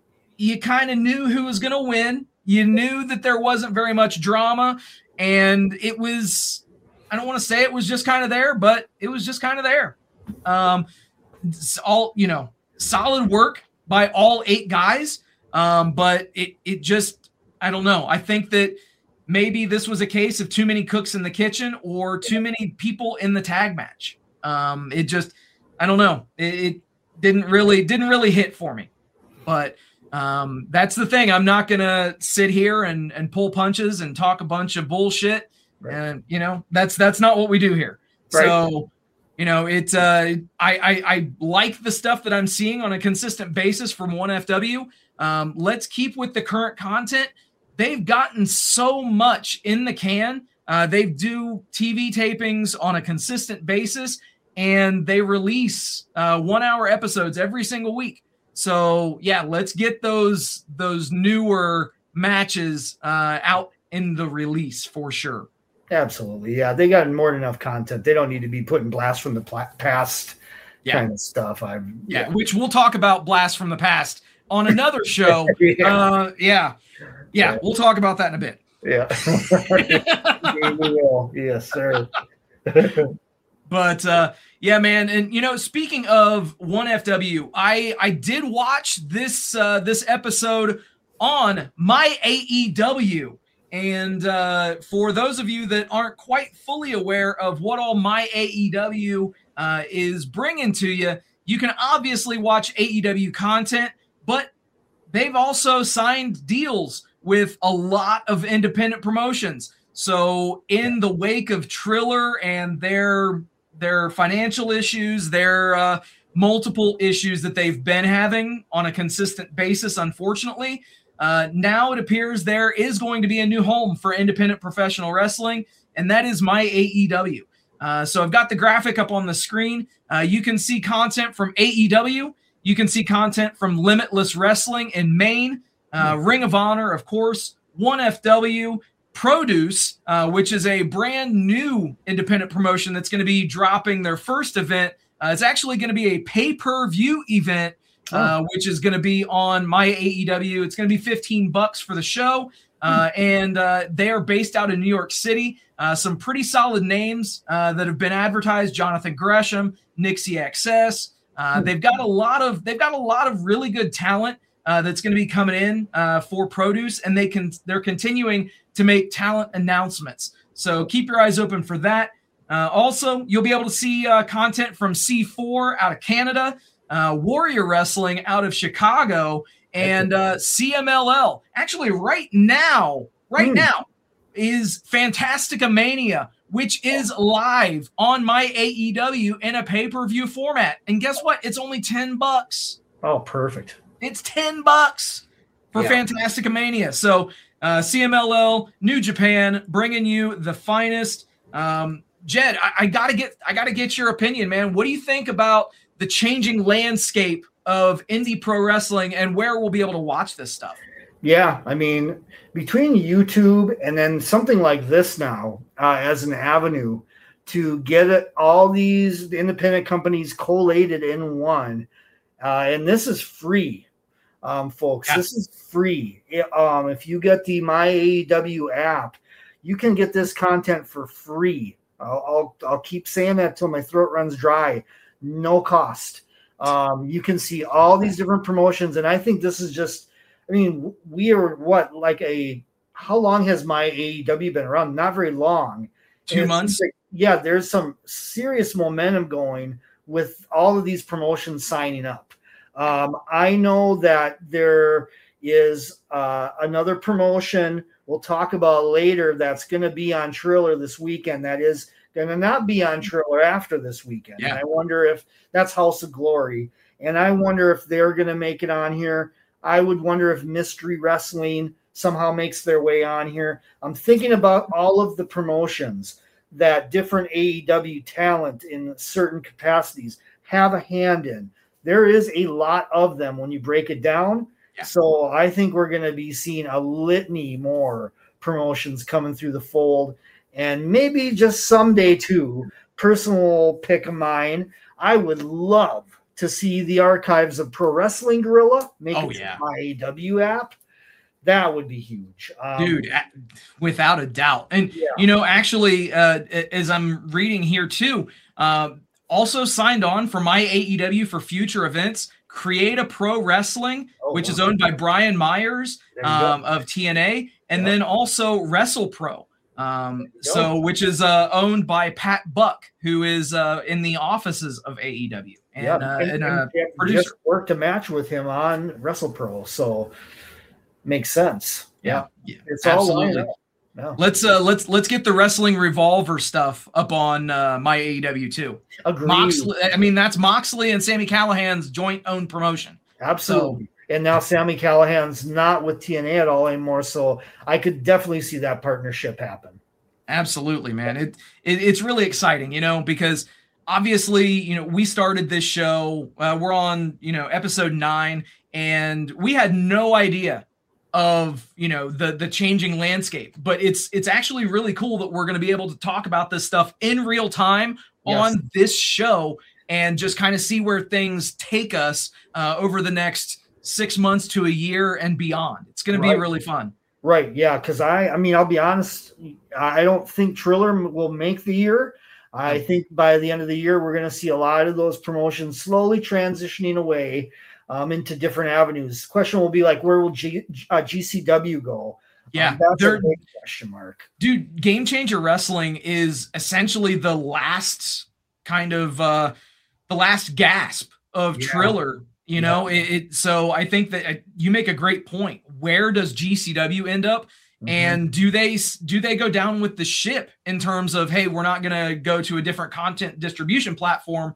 you kind of knew who was going to win. You knew that there wasn't very much drama. And it was, I don't want to say it was just kind of there, but it was just kind of there. Um, it's all, you know, solid work by all eight guys. Um, but it it just, I don't know. I think that maybe this was a case of too many cooks in the kitchen or too many people in the tag match. Um, it just, I don't know. It, it didn't really, didn't really hit for me, but um, that's the thing. I'm not going to sit here and, and pull punches and talk a bunch of bullshit. Right. And, you know, that's, that's not what we do here. Right. So, you know, it's, uh, I, I, I like the stuff that I'm seeing on a consistent basis from one F W. Um, let's keep with the current content. They've gotten so much in the can. Uh, they do T V tapings on a consistent basis, and they release uh, one-hour episodes every single week. So, yeah, let's get those those newer matches uh, out in the release for sure. Absolutely, yeah. They got more than enough content. They don't need to be putting Blast from the pla- Past yeah. kind of stuff. I yeah. yeah, which we'll talk about Blast from the Past on another show. yeah. Uh, yeah. Yeah, yeah, we'll talk about that in a bit. Yeah. We will. Yes, sir. But uh, yeah, man, and you know, speaking of one F W, I I did watch this uh, this episode on My A E W, And uh, for those of you that aren't quite fully aware of what all My A E W uh, is bringing to you, you can obviously watch A E W content, but they've also signed deals with a lot of independent promotions. So in the wake of Triller and their their financial issues, their uh, multiple issues that they've been having on a consistent basis, unfortunately, uh, now it appears there is going to be a new home for independent professional wrestling, and that is My A E W. Uh, so I've got the graphic up on the screen. Uh, you can see content from A E W. You can see content from Limitless Wrestling in Maine, uh, Ring of Honor, of course, one F W, Produce, uh, which is a brand new independent promotion that's going to be dropping their first event. Uh, it's actually going to be a pay-per-view event, uh, oh. which is going to be on My A E W. It's going to be fifteen bucks for the show, uh, and uh, they are based out in New York City. Uh, some pretty solid names uh, that have been advertised: Jonathan Gresham, Nixie X S. Uh, they've got a lot of they've got a lot of really good talent uh, that's going to be coming in uh, for Produce, and they can they're continuing to make talent announcements. So keep your eyes open for that. Uh, also, you'll be able to see uh, content from C four out of Canada, uh, Warrior Wrestling out of Chicago, and uh, C M L L. Actually, right now, right mm. now is Fantastica Mania, which is live on My A E W in a pay-per-view format. And guess what? It's only ten bucks. Oh, perfect. It's ten bucks for yeah. Fantastica Mania. So uh, C M L L, New Japan, bringing you the finest. Um, Jed, I, I gotta get, I gotta get your opinion, man. What do you think about the changing landscape of indie pro wrestling and where we'll be able to watch this stuff? Yeah, I mean, between YouTube and then something like this now uh, as an avenue to get it, all these independent companies collated in one, uh, and this is free, um, folks. Yeah. This is free. It, um, if you get the My A E W app, you can get this content for free. I'll, I'll, I'll keep saying that till my throat runs dry. No cost. Um, you can see all these different promotions, and I think this is just. I mean, we are what, like a, how long has My A E W been around? Not very long. Two months. Like, yeah, there's some serious momentum going with all of these promotions signing up. Um, I know that there is uh, another promotion we'll talk about later that's going to be on Triller this weekend. That is going to not be on Triller after this weekend. Yeah. And I wonder if that's House of Glory. And I wonder if they're going to make it on here. I would wonder if Mystery Wrestling somehow makes their way on here. I'm thinking about all of the promotions that different A E W talent in certain capacities have a hand in. There is a lot of them when you break it down. Yeah. So I think we're going to be seeing a litany more promotions coming through the fold. And maybe just someday too, personal pick of mine, I would love to see the archives of Pro Wrestling Guerrilla make oh, it yeah. to My A E W app. That would be huge. Um, Dude, without a doubt. And, yeah. you know, actually, uh, as I'm reading here too, uh, also signed on for My A E W for future events, Create a Pro Wrestling, oh, which wow. is owned by Brian Myers um, of T N A, and yeah. then also Wrestle Pro. Um, so, which is uh, owned by Pat Buck, who is uh, in the offices of A E W. And, yep. uh, and, and, and, uh, and just worked a match with him on WrestlePro, so makes sense. Yeah, yeah, it's absolutely. all yeah. Let's uh, let's let's get the Wrestling Revolver stuff up on uh, My A E W too. Agreed. Moxley, I mean, that's Moxley and Sami Callihan's joint owned promotion. Absolutely. So, and now Sami Callihan's not with T N A at all anymore, so I could definitely see that partnership happen. Absolutely, man. It, it it's really exciting, you know, because obviously, you know, we started this show. Uh, we're on, you know, episode nine, and we had no idea of, you know, the the changing landscape. But it's it's actually really cool that we're going to be able to talk about this stuff in real time yes. on this show and just kind of see where things take us uh, over the next six months to a year and beyond. It's going right. to be really fun. Right. Yeah. Because I, I mean, I'll be honest. I don't think Triller will make the year. I think by the end of the year, we're going to see a lot of those promotions slowly transitioning away um, into different avenues. Question will be like, where will G, uh, G C W go? Yeah, um, that's they're- a big question mark. Dude, Game Changer Wrestling is essentially the last kind of uh the last gasp of Yeah. Triller. You know, it, it. So I think that uh, you make a great point. Where does G C W end up? Mhm. And do they do they go down with the ship in terms of, hey, we're not going to go to a different content distribution platform?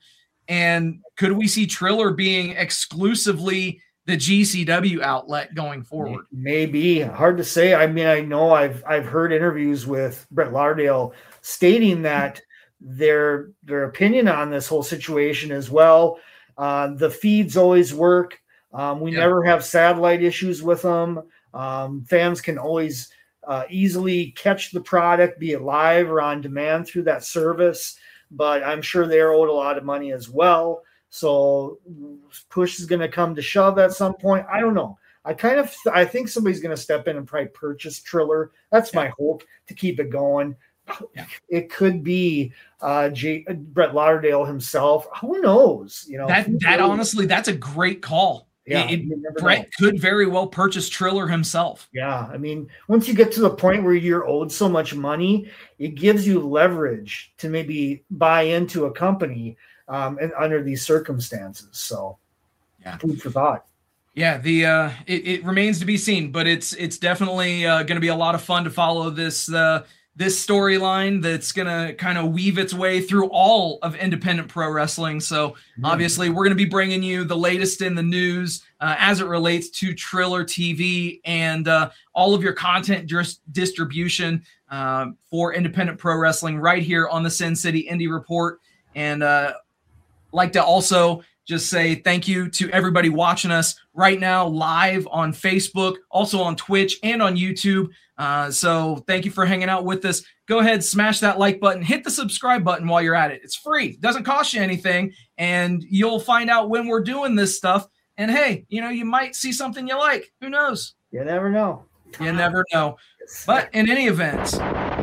And could we see Triller being exclusively the G C W outlet going forward? Maybe. Hard to say. I mean, I know I've I've heard interviews with Brett Lauderdale stating that their their opinion on this whole situation as well. Uh, the feeds always work. Um, we Yeah. never have satellite issues with them. Um, fans can always uh, easily catch the product, be it live or on demand through that service. But I'm sure they're owed a lot of money as well. So push is going to come to shove at some point. I don't know. I kind of I think somebody's going to step in and probably purchase Triller. That's my hope to keep it going. Yeah. It could be uh, J- Brett Lauderdale himself. Who knows? You know That who that knows? honestly, that's a great call. Yeah, It- you never Brett know. could very well purchase Triller himself. Yeah, I mean, once you get to the point where you're owed so much money, it gives you leverage to maybe buy into a company um, and under these circumstances. So, Yeah. food for thought. Yeah, the uh, it, it remains to be seen, but it's it's definitely uh, going to be a lot of fun to follow this uh, this storyline that's going to kind of weave its way through all of independent pro wrestling. So obviously, we're going to be bringing you the latest in the news uh, as it relates to Triller T V and uh, all of your content dis- distribution uh, for independent pro wrestling right here on the Sin City Indie Report. And uh, like to also just say thank you to everybody watching us right now live on Facebook, also on Twitch and on YouTube. Uh, so thank you for hanging out with us. Go ahead, smash that like button, hit the subscribe button while you're at it. It's free, doesn't cost you anything, and you'll find out when we're doing this stuff. And hey, you know, you might see something you like. Who knows? You never know. You never know. But in any event,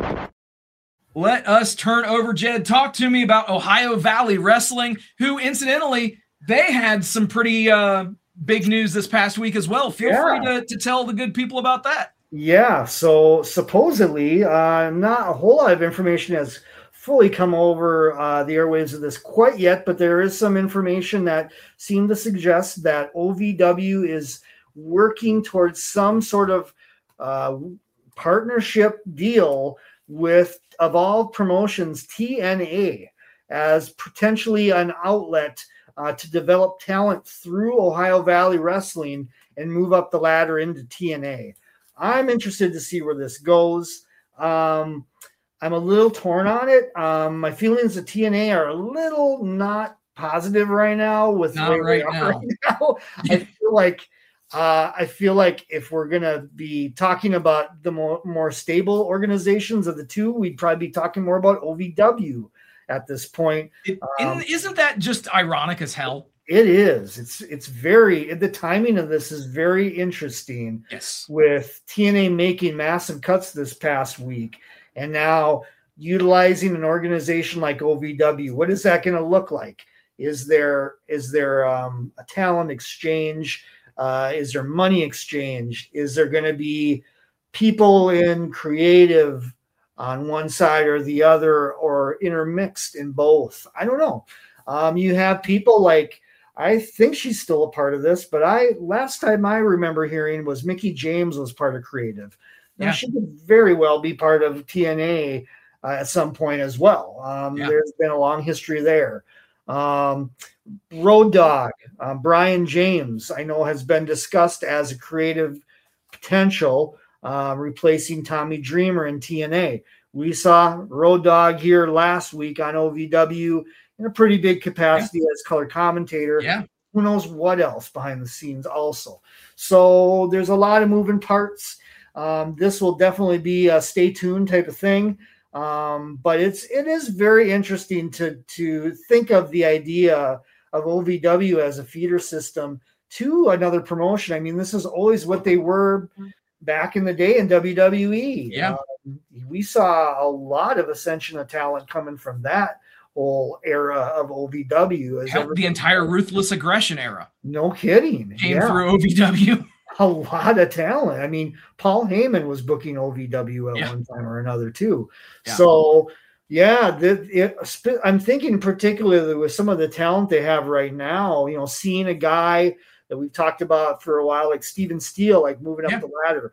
let us turn over, Jed. Talk to me about Ohio Valley Wrestling, who incidentally, they had some pretty uh, big news this past week as well. Feel Yeah. free to, to tell the good people about that. Yeah, so supposedly, uh, not a whole lot of information has fully come over uh, the airwaves of this quite yet, but there is some information that seemed to suggest that O V W is working towards some sort of uh, partnership deal with Evolve Promotions T N A as potentially an outlet uh, to develop talent through Ohio Valley Wrestling and move up the ladder into T N A. I'm interested to see where this goes. Um, I'm a little torn on it. Um, my feelings of T N A are a little not positive right now. With Not where we right are now. right now. I feel like uh, I feel like if we're gonna be talking about the more, more stable organizations of the two, we'd probably be talking more about O V W at this point. It, Um, isn't that just ironic as hell? It is. It's it's very the timing of this is very interesting. Yes. With T N A making massive cuts this past week, and now utilizing an organization like O V W. What is that going to look like? Is there is there um, a talent exchange? Uh, is there money exchange? Is there going to be people in creative on one side or the other, or intermixed in both? I don't know. Um, you have people like, I think she's still a part of this, but I last time I remember hearing was Mickey James was part of creative. Now, Yeah. she could very well be part of T N A uh, at some point as well. Um, Yeah. There's been a long history there. Um, Road Dogg, uh, Brian James, I know has been discussed as a creative potential, uh, replacing Tommy Dreamer in T N A. We saw Road Dogg here last week on O V W in a pretty big capacity as color commentator. Yeah. Who knows what else behind the scenes also. So there's a lot of moving parts. Um, this will definitely be a stay tuned type of thing. Um, but it's it is very interesting to to think of the idea of O V W as a feeder system to another promotion. I mean, this is always what they were back in the day in W W E. Yeah. Um, we saw a lot of ascension of talent coming from that whole era of O V W. As Hell, the everybody- entire Ruthless Aggression era no kidding. came Yeah. through O V W. a lot of talent. I mean, Paul Heyman was booking O V W at yeah. one time or another too. Yeah. So yeah, the, it, I'm thinking particularly with some of the talent they have right now, you know, seeing a guy that we've talked about for a while, like Steven Steele, like moving up yeah. the ladder,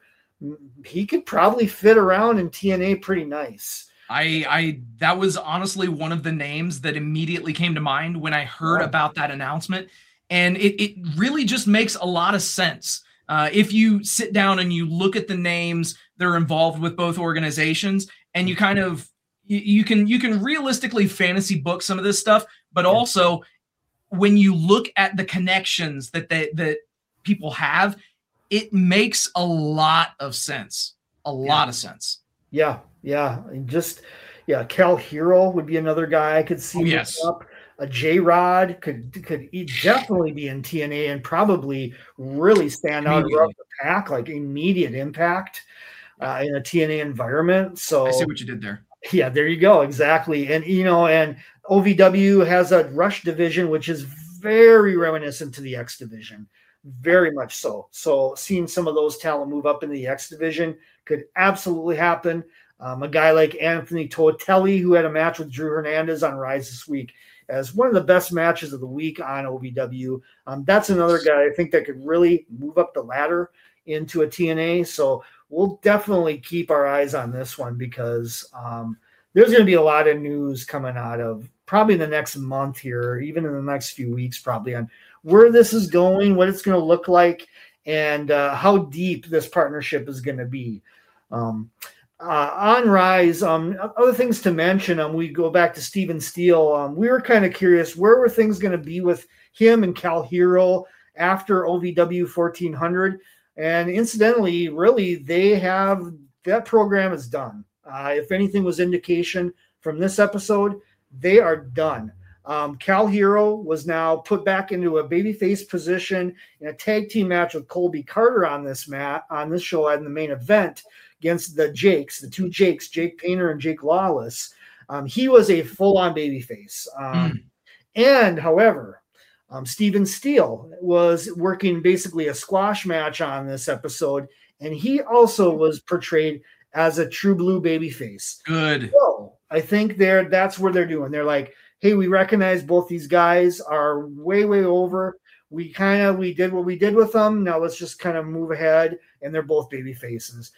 he could probably fit around in T N A pretty nice. I, I, that was honestly one of the names that immediately came to mind when I heard yeah. about that announcement. And it, it really just makes a lot of sense. Uh, if you sit down and you look at the names that are involved with both organizations, and you kind of, you, you can, you can realistically fantasy book some of this stuff, but also when you look at the connections that they, that people have, it makes a lot of sense. A lot yeah. of sense. Yeah. Yeah. And just, yeah. Cal Hero would be another guy I could see. Oh, yes. Up. A J-Rod could could definitely be in T N A and probably really stand out above the pack, like immediate impact uh, in a T N A environment. So I see what you did there. Yeah, there you go. Exactly. And, you know, and O V W has a Rush division, which is very reminiscent to the X division, very much so. So seeing some of those talent move up in the X division could absolutely happen. Um, a guy like Anthony Totelli, who had a match with Drew Hernandez on Rise this week, as one of the best matches of the week on O V W. Um, that's another guy I think that could really move up the ladder into a T N A. So we'll definitely keep our eyes on this one because um, there's going to be a lot of news coming out of probably the next month here, even in the next few weeks, probably on where this is going, what it's going to look like, and uh, how deep this partnership is going to be. Um, Uh, on Rise, um, other things to mention, um, we go back to Steven Steele. Um, we were kind of curious, where were things going to be with him and Cal Hero after O V W fourteen hundred? And incidentally, really, they have, that program is done. Uh, if anything was indication from this episode, they are done. Um, Cal Hero was now put back into a babyface position in a tag team match with Colby Carter on this mat, on this show in the main event, against the Jakes, the two Jakes, Jake Painter and Jake Lawless. Um, he was a full-on babyface. Um, mm. And, however, um, Steven Steele was working basically a squash match on this episode, and he also was portrayed as a true blue babyface. Good. So I think they're that's where they're doing. They're like, hey, we recognize both these guys are way, way over. We kind of we did what we did with them. Now let's just kind of move ahead, and they're both baby faces.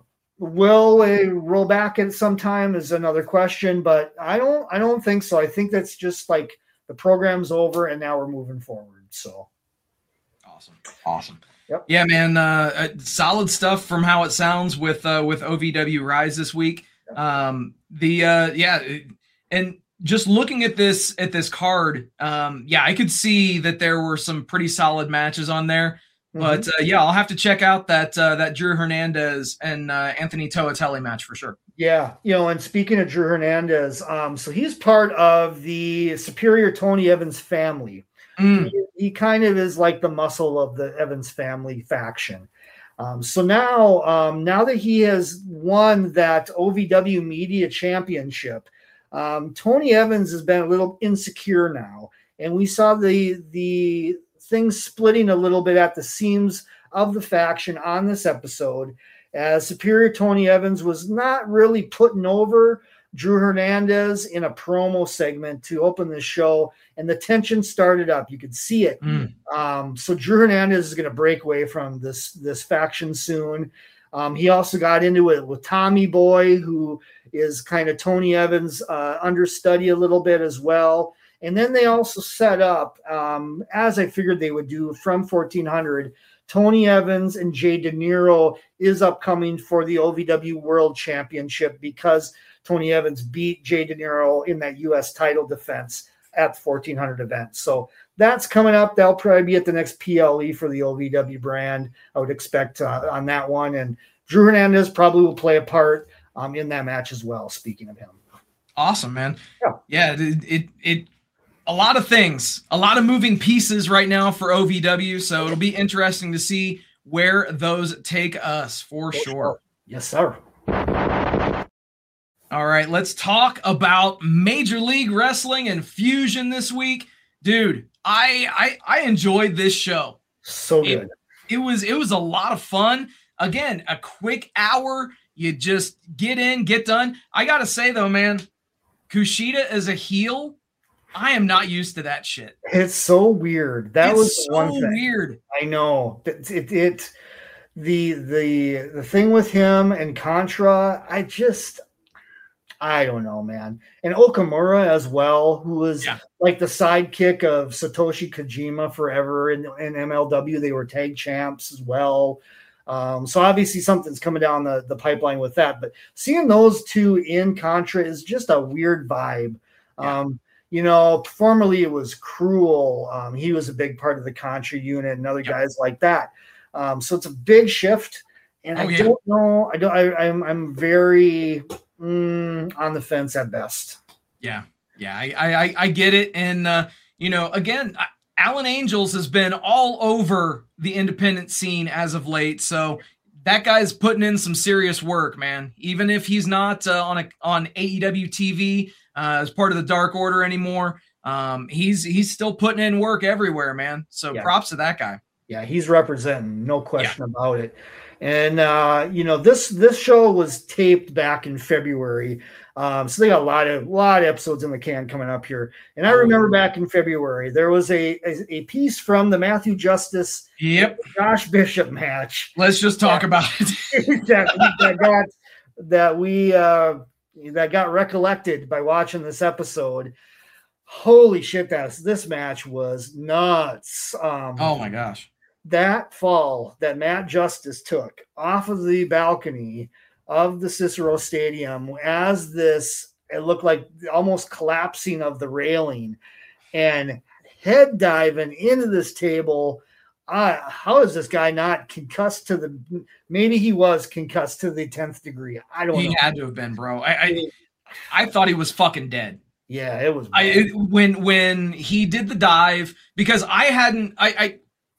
Will they roll back at some time is another question, but I don't I don't think so. I think that's just like the program's over and now we're moving forward. So awesome. Awesome. Yep. Yeah, man. Uh, uh, solid stuff from how it sounds with uh, with O V W Rise this week. Yep. Um, the uh, yeah, and just looking at this at this card, um, yeah, I could see that there were some pretty solid matches on there. But uh, yeah, I'll have to check out that uh, that Drew Hernandez and uh, Anthony Toatelli match for sure. Yeah, you know, and speaking of Drew Hernandez, um, so he's part of the Superior Tony Evans family. Mm. He, he kind of is like the muscle of the Evans family faction. Um, so now, um, now that he has won that O V W Media Championship, um, Tony Evans has been a little insecure now, and we saw the the. things splitting a little bit at the seams of the faction on this episode, as Superior Tony Evans was not really putting over Drew Hernandez in a promo segment to open the show, and the tension started up. You could see it. Mm. Um, so Drew Hernandez is going to break away from this, this faction soon. Um, he also got into it with Tommy Boy, who is kind of Tony Evans' uh, understudy a little bit as well. And then they also set up, um, as I figured they would do from fourteen hundred, Tony Evans and Jay De Niro is upcoming for the O V W World Championship because Tony Evans beat Jay De Niro in that U S title defense at the fourteen hundred event. So that's coming up. That'll probably be at the next P L E for the O V W brand, I would expect uh, on that one. And Drew Hernandez probably will play a part um, in that match as well, speaking of him. Awesome, man. Yeah. Yeah, it, it, it a lot of things, a lot of moving pieces right now for O V W. So it'll be interesting to see where those take us for, for sure. sure. Yes, sir. All right, let's talk about Major League Wrestling and Fusion this week. Dude, I I, I enjoyed this show. So good. It, it was it was a lot of fun. Again, a quick hour. You just get in, get done. I gotta say though, man, Kushida as a heel, I am not used to that shit. It's so weird. That it's was so one thing. weird. I know. It, it, it the the the thing with him and Contra, I just I don't know, man. And Okamura as well, who was yeah. like the sidekick of Satoshi Kojima forever in, in M L W. They were tag champs as well. Um, so obviously something's coming down the, the pipeline with that. But seeing those two in Contra is just a weird vibe. Yeah. Um, you know, formerly it was Cruel. Um, he was a big part of the Contra unit and other yeah. guys like that. Um, so it's a big shift, and oh, I yeah. don't know. I don't. I, I'm. I'm very mm, on the fence at best. Yeah, yeah. I I, I get it, and uh, you know, again, Alan Angels has been all over the independent scene as of late. So that guy's putting in some serious work, man. Even if he's not uh, on a on A E W T V uh, as part of the Dark Order anymore, um, he's he's still putting in work everywhere, man. So yeah. props to that guy. Yeah, he's representing, no question yeah. about it. And uh, you know, this this show was taped back in February, um, so they got a lot of lot of episodes in the can coming up here. And I remember back in February, there was a a, a piece from the Matthew Justice, yep, Josh Bishop match. Let's just talk that, about it. that, that got that we uh, that got recollected by watching this episode. Holy shit, that this match was nuts. Um, oh my gosh. That fall that Matt Justice took off of the balcony of the Cicero Stadium as this, it looked like almost collapsing of the railing and head diving into this table. Uh, how is this guy not concussed to the, maybe he was concussed to the tenth degree. I don't he know. He had to have been, bro. I, I, I thought he was fucking dead. Yeah, it was. I, it, when, when he did the dive, because I hadn't, I, I,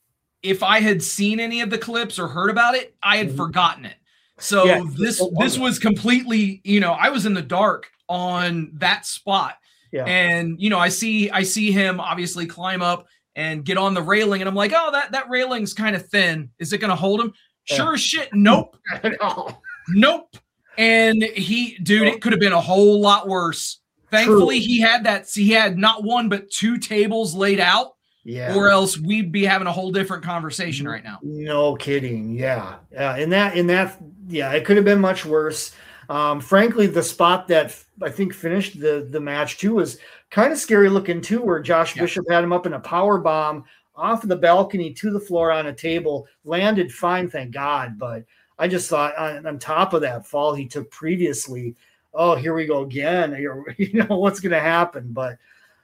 if I had seen any of the clips or heard about it, I had mm-hmm. forgotten it. So yeah, this this was completely, you know, I was in the dark on that spot. Yeah. And, you know, I see I see him obviously climb up and get on the railing, and I'm like, oh, that, that railing's kind of thin. Is it going to hold him? Yeah. Sure as shit. Nope. Nope. And he, dude, it could have been a whole lot worse. Thankfully, True. he had that. He had not one, but two tables laid out. Yeah. Or else we'd be having a whole different conversation right now. No kidding. Yeah. Uh, in that, in that, yeah, it could have been much worse. Um, frankly, the spot that I think finished the, the match too was kind of scary looking too, where Josh yeah. Bishop had him up in a power bomb off of the balcony to the floor on a table, landed fine, thank God. But I just thought on, on top of that fall he took previously, oh, here we go again. You know, what's going to happen? But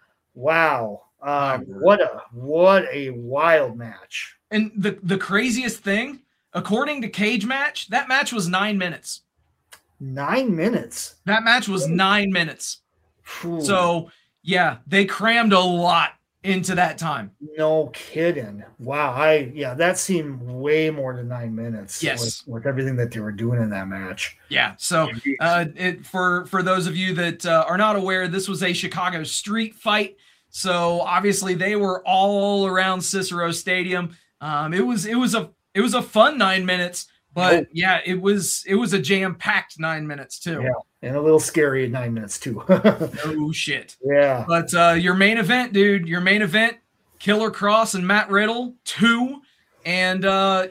wow. Um, what a what a wild match. And the, the craziest thing, according to Cage Match, that match was nine minutes. Nine minutes. That match was nine minutes. Ooh. So yeah, they crammed a lot into that time. No kidding. Wow. I yeah, that seemed way more than nine minutes. Yes, with, with everything that they were doing in that match. Yeah. So uh, it, for for those of you that uh, are not aware, this was a Chicago street fight. So obviously they were all around Cicero Stadium. Um, it was it was a it was a fun nine minutes, but oh. yeah, it was it was a jam-packed nine minutes too. Yeah, and a little scary nine minutes too. Oh shit. Yeah. But uh, your main event, dude, your main event, Killer Kross and Matt Riddle, two, and uh,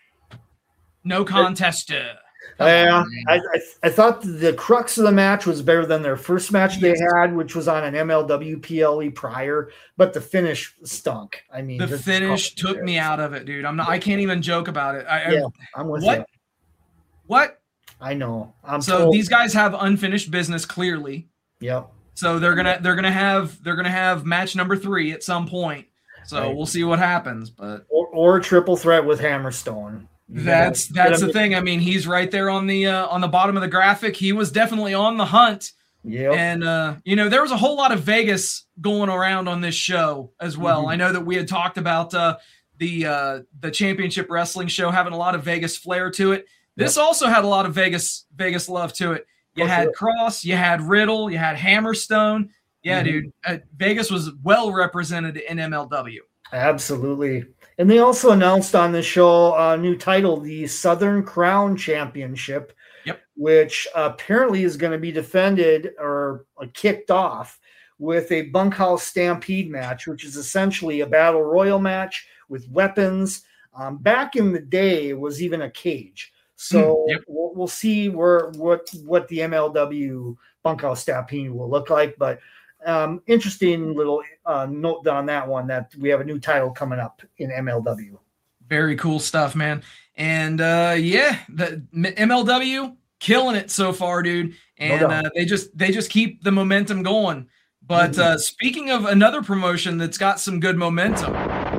no contest. Uh, Yeah, I, I I thought the crux of the match was better than their first match they had, which was on an M L W P L E prior, but the finish stunk. I mean, the finish took me out of it, dude. I'm not. I can't even joke about it. I, yeah, I'm with what? you. What? I know. I'm so told. These guys have unfinished business clearly. Yep. So they're gonna they're gonna have they're gonna have match number three at some point. So right. we'll see what happens. But or, or triple threat with Hammerstone. That's that's the thing. I mean, he's right there on the uh, on the bottom of the graphic. He was definitely on the hunt. Yeah. And uh, you know, there was a whole lot of Vegas going around on this show as well. Mm-hmm. I know that we had talked about uh, the uh, the Championship Wrestling show having a lot of Vegas flair to it. This yep. also had a lot of Vegas Vegas love to it. You oh, had sure. Kross, you had Riddle, you had Hammerstone. Yeah, mm-hmm. dude, uh, Vegas was well represented in M L W. Absolutely. And they also announced on the show a new title, the Southern Crown Championship, yep. which apparently is going to be defended or kicked off with a bunkhouse stampede match, which is essentially a battle royal match with weapons. Um, back in the day, it was even a cage. So mm, yep. we'll, we'll see where what what the M L W bunkhouse stampede will look like. But um, interesting little uh, note on that one, that we have a new title coming up in M L W. Very cool stuff, man. And uh, yeah, the M L W killing it so far, dude. And no uh, they just they just keep the momentum going. But mm-hmm. uh, speaking of another promotion that's got some good momentum,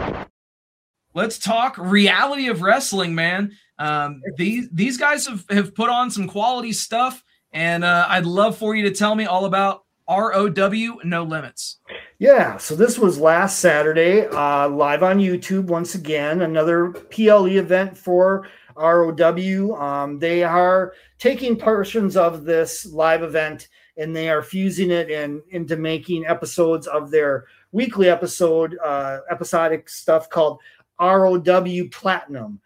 let's talk Reality of Wrestling, man. Um, these these guys have, have put on some quality stuff, and uh, I'd love for you to tell me all about R O W No Limits. Yeah, so this was last Saturday, uh, live on YouTube once again, another P L E event for R O W. Um, they are taking portions of this live event and they are fusing it in, into making episodes of their weekly episode, uh, episodic stuff called R O W Platinum.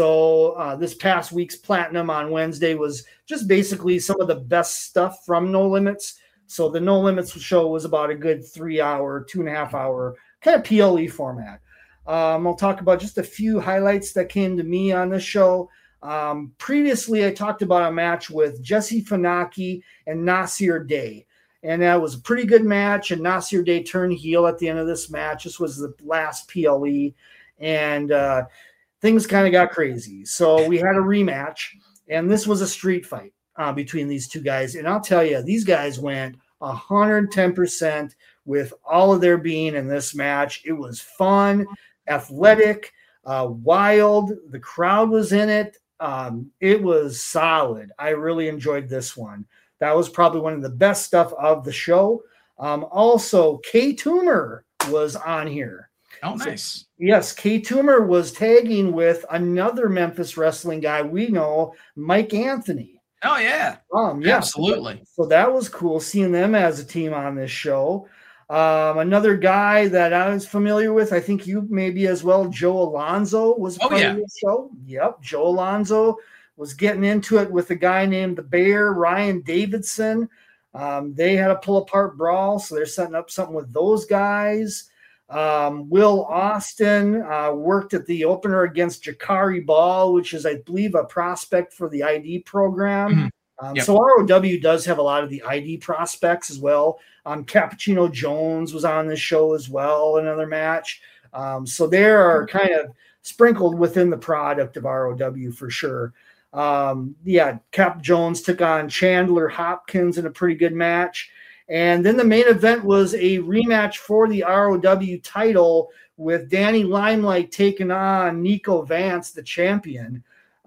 So uh, this past week's Platinum on Wednesday was just basically some of the best stuff from No Limits. So the No Limits show was about a good three hour, two and a half hour kind of P L E format. Um, I'll talk about just a few highlights that came to me on this show. Um, previously, I talked about a match with Jesse Funaki and Nasir Day. And that was a pretty good match. And Nasir Day turned heel at the end of this match. This was the last P L E. And uh, things kind of got crazy. So we had a rematch. And this was a street fight uh, between these two guys. And I'll tell you, these guys went one hundred ten percent with all of their being in this match. It was fun, athletic, uh, wild. The crowd was in it. Um, it was solid. I really enjoyed this one. That was probably one of the best stuff of the show. Um, also, K Toomer was on here. Oh, nice. So, yes, K Toomer was tagging with another Memphis wrestling guy we know, Mike Anthony. Oh, yeah. Um, yeah. Absolutely. So that was cool seeing them as a team on this show. Um, another guy that I was familiar with, I think you maybe as well, Joe Alonzo was part oh, yeah. of the show. Yep, Joe Alonzo was getting into it with a guy named the Bear, Ryan Davidson. Um, they had a pull-apart brawl, so they're setting up something with those guys. Um, Will Austin uh, worked at the opener against Jakari Ball, which is, I believe, a prospect for the I D program. Mm-hmm. Um, yep. So R O W does have a lot of the I D prospects as well. Um, Cappuccino Jones was on this show as well, another match. Um, so they are kind of sprinkled within the product of R O W for sure. Um, yeah, Cap Jones took on Chandler Hopkins in a pretty good match. And then the main event was a rematch for the R O W title with Danny Limelight taking on Nico Vance, the champion.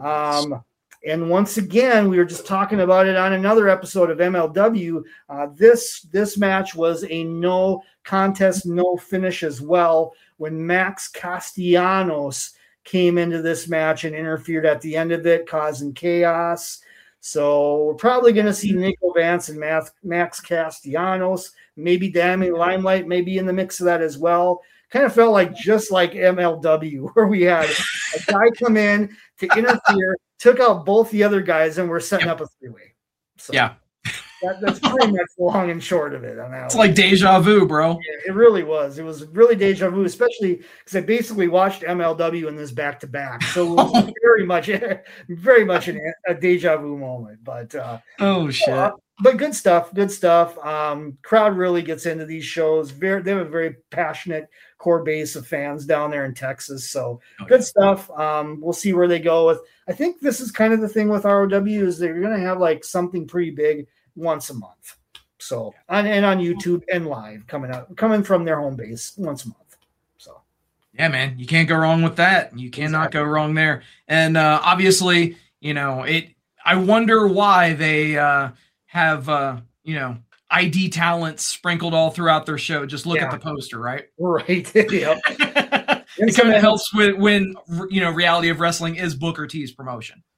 Um, And once again, we were just talking about it on another episode of M L W. Uh, this this match was a no contest, no finish as well when Max Castellanos came into this match and interfered at the end of it, causing chaos. So we're probably going to see Nico Vance and Max, Max Castellanos, maybe Danny Limelight, maybe in the mix of that as well. Kind of felt like just like M L W, where we had a guy come in to interfere, took out both the other guys, and we're setting yep. up a three-way. So yeah. that, that's pretty much the long and short of it. On that it's one. like deja vu, bro. Yeah, it really was. It was really deja vu, especially because I basically watched M L W in this back-to-back. So it was very much very much an, a deja vu moment. But uh, Oh, shit. Uh, but good stuff, good stuff. Um, crowd really gets into these shows. Very, they have a very passionate core base of fans down there in Texas. So okay. good stuff. Um, we'll see where they go with. I think this is kind of the thing with R O W is they're going to have like something pretty big once a month. So on and on YouTube and live coming out, coming from their home base once a month. So yeah, man, you can't go wrong with that. You cannot exactly. go wrong there. And uh, obviously, you know, it. I wonder why they uh, have uh, you know. I D talents sprinkled all throughout their show. Just look yeah. at the poster, right? Right. Yep. It kind of helps with when, you know, Reality of Wrestling is Booker T's promotion.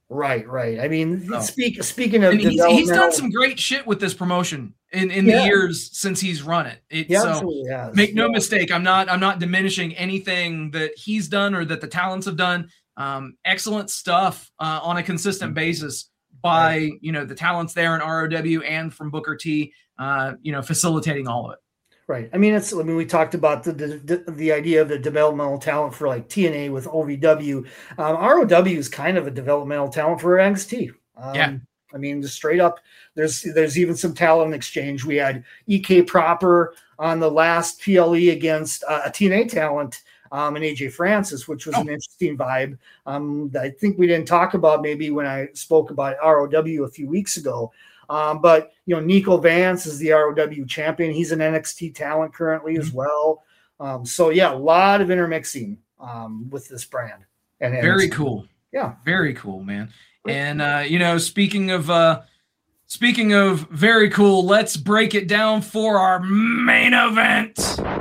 Right, right. I mean, Oh. speak, speaking of and he's, he's done some great shit with this promotion in, in Yeah. the years since he's run it. it He so absolutely has. make no Yeah. mistake, I'm not I'm not diminishing anything that he's done or that the talents have done. Um, excellent stuff uh, on a consistent basis by Right. you know the talents there in R O W and from Booker T. Uh, you know, facilitating all of it. Right. I mean, it's. I mean, we talked about the the, the idea of the developmental talent for like T N A with O V W. Um, R O W is kind of a developmental talent for N X T. Um, Yeah. I mean, just straight up. There's there's even some talent exchange. We had E K Proper on the last P L E against uh, a T N A talent. Um, and A J Francis, which was Oh. an interesting vibe. Um, that I think we didn't talk about maybe when I spoke about R O W a few weeks ago. Um, but you know, Nico Vance is the R O W champion. He's an N X T talent currently Mm-hmm. as well. Um, so yeah, a lot of intermixing um, with this brand. And Very N X T. cool. Yeah, very cool, man. And uh, you know, speaking of uh, speaking of very cool, let's break it down for our main event.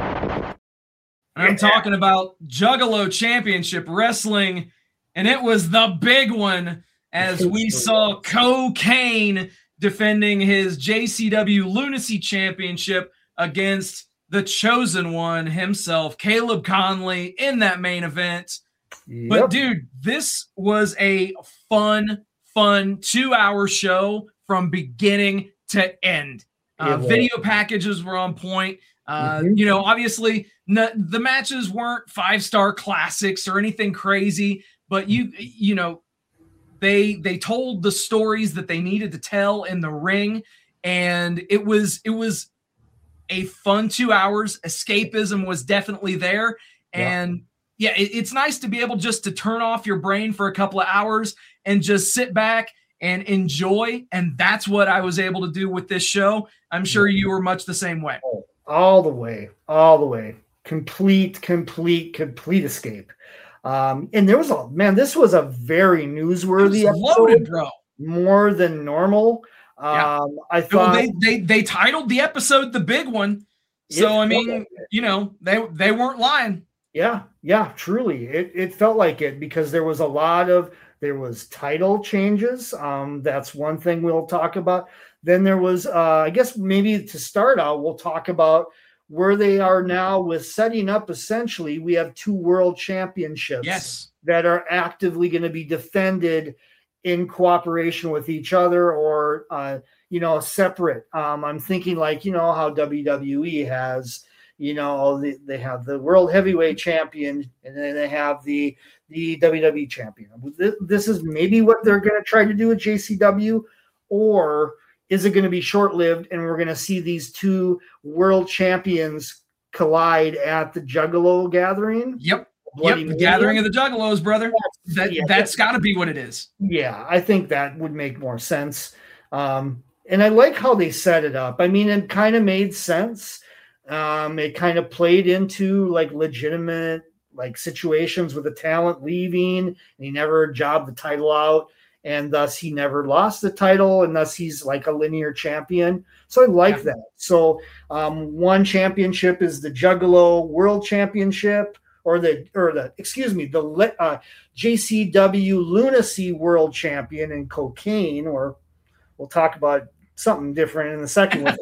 And I'm Yeah. talking about Juggalo Championship Wrestling, and it was the big one as we saw Cocaine defending his J C W Lunacy Championship against the chosen one himself, Caleb Conley, in that main event. But Yep. dude, this was a fun, fun two-hour show from beginning to end. Uh, It was. video packages were on point. Uh, Mhm. You know, obviously, n- the matches weren't five-star classics or anything crazy, but you, you know, they they told the stories that they needed to tell in the ring, and it was it was a fun two hours. Escapism was definitely there, Yeah. and yeah, it, it's nice to be able just to turn off your brain for a couple of hours and just sit back and enjoy. And that's what I was able to do with this show. I'm sure you were much the same way. all the way, all the way, complete, complete, complete escape. Um, and there was a man. This was a very It newsworthy was episode, loaded, bro. more than normal. Yeah. Um, I Well, thought they, they they titled the episode "The Big One," so It I mean, felt like you know, they they weren't lying. Yeah, yeah, truly. It it felt like it because there was a lot of there was title changes. Um, that's one thing we'll talk about. Then there was uh, I guess maybe to start out, we'll talk about where they are now with setting up essentially. We have two world championships Yes. that are actively going to be defended in cooperation with each other or uh, you know, separate. Um, I'm thinking like, you know, how W W E has. You know, they, they have the world heavyweight champion, and then they have the the W W E champion. This, this is maybe what they're going to try to do with J C W, or is it going to be short lived, and we're going to see these two world champions collide at the Juggalo gathering? Yep. Bloody Yep. The Mania? gathering of the Juggalos, brother. That yeah, that's got to be what it is. Yeah, I think that would make more sense. Um, and I like how they set it up. I mean, it kind of made sense. Um, it kind of played into like legitimate like situations with the talent leaving, and he never jobbed the title out, and thus he never lost the title, and thus he's like a linear champion. So I like Yeah. that. So um, one championship is the Juggalo World Championship, or the or the excuse me the uh, J C W Lunacy World Champion in Cocaine, or we'll talk about something different in the second one.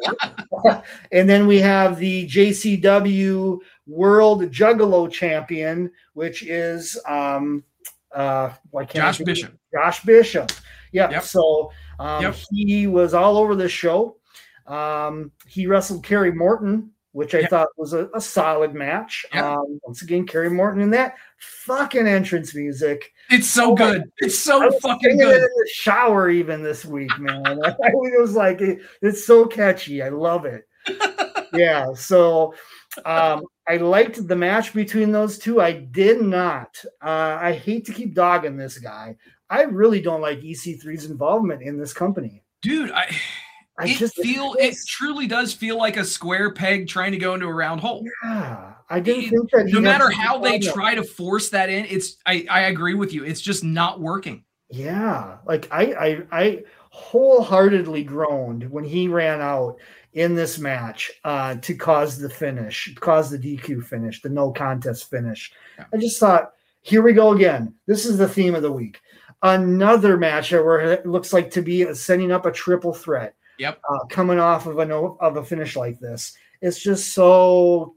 And then we have the J C W World Juggalo Champion, which is um uh why can't I Josh think- Bishop. Josh Bishop. Yeah. Yep. So um Yep. he was all over this show. Um he wrestled Kerry Morton, which I Yep. thought was a, a solid match. Yep. Um once again, Kerry Morton in that fucking entrance music. It's so Oh my- good. It's I so was fucking singing it good. in the shower even this week, man. I was like, it, it's so catchy. I love it. Yeah. So um, I liked the match between those two. I did not. Uh, I hate to keep dogging this guy. I really don't like E C three's involvement in this company. Dude, I I it just feel it truly does feel like a square peg trying to go into a round hole. Yeah, I didn't It- think that. he No had matter such a how they problem. try to force that in, it's I, I agree with you. It's just not working. Yeah, like I, I, I wholeheartedly groaned when he ran out in this match uh, to cause the finish, cause the D Q finish, the no contest finish. Yeah. I just thought, here we go again. This is the theme of the week. another match where it looks like to be setting up a triple threat. Yep. Uh, coming off of a no, of a finish like this, it's just so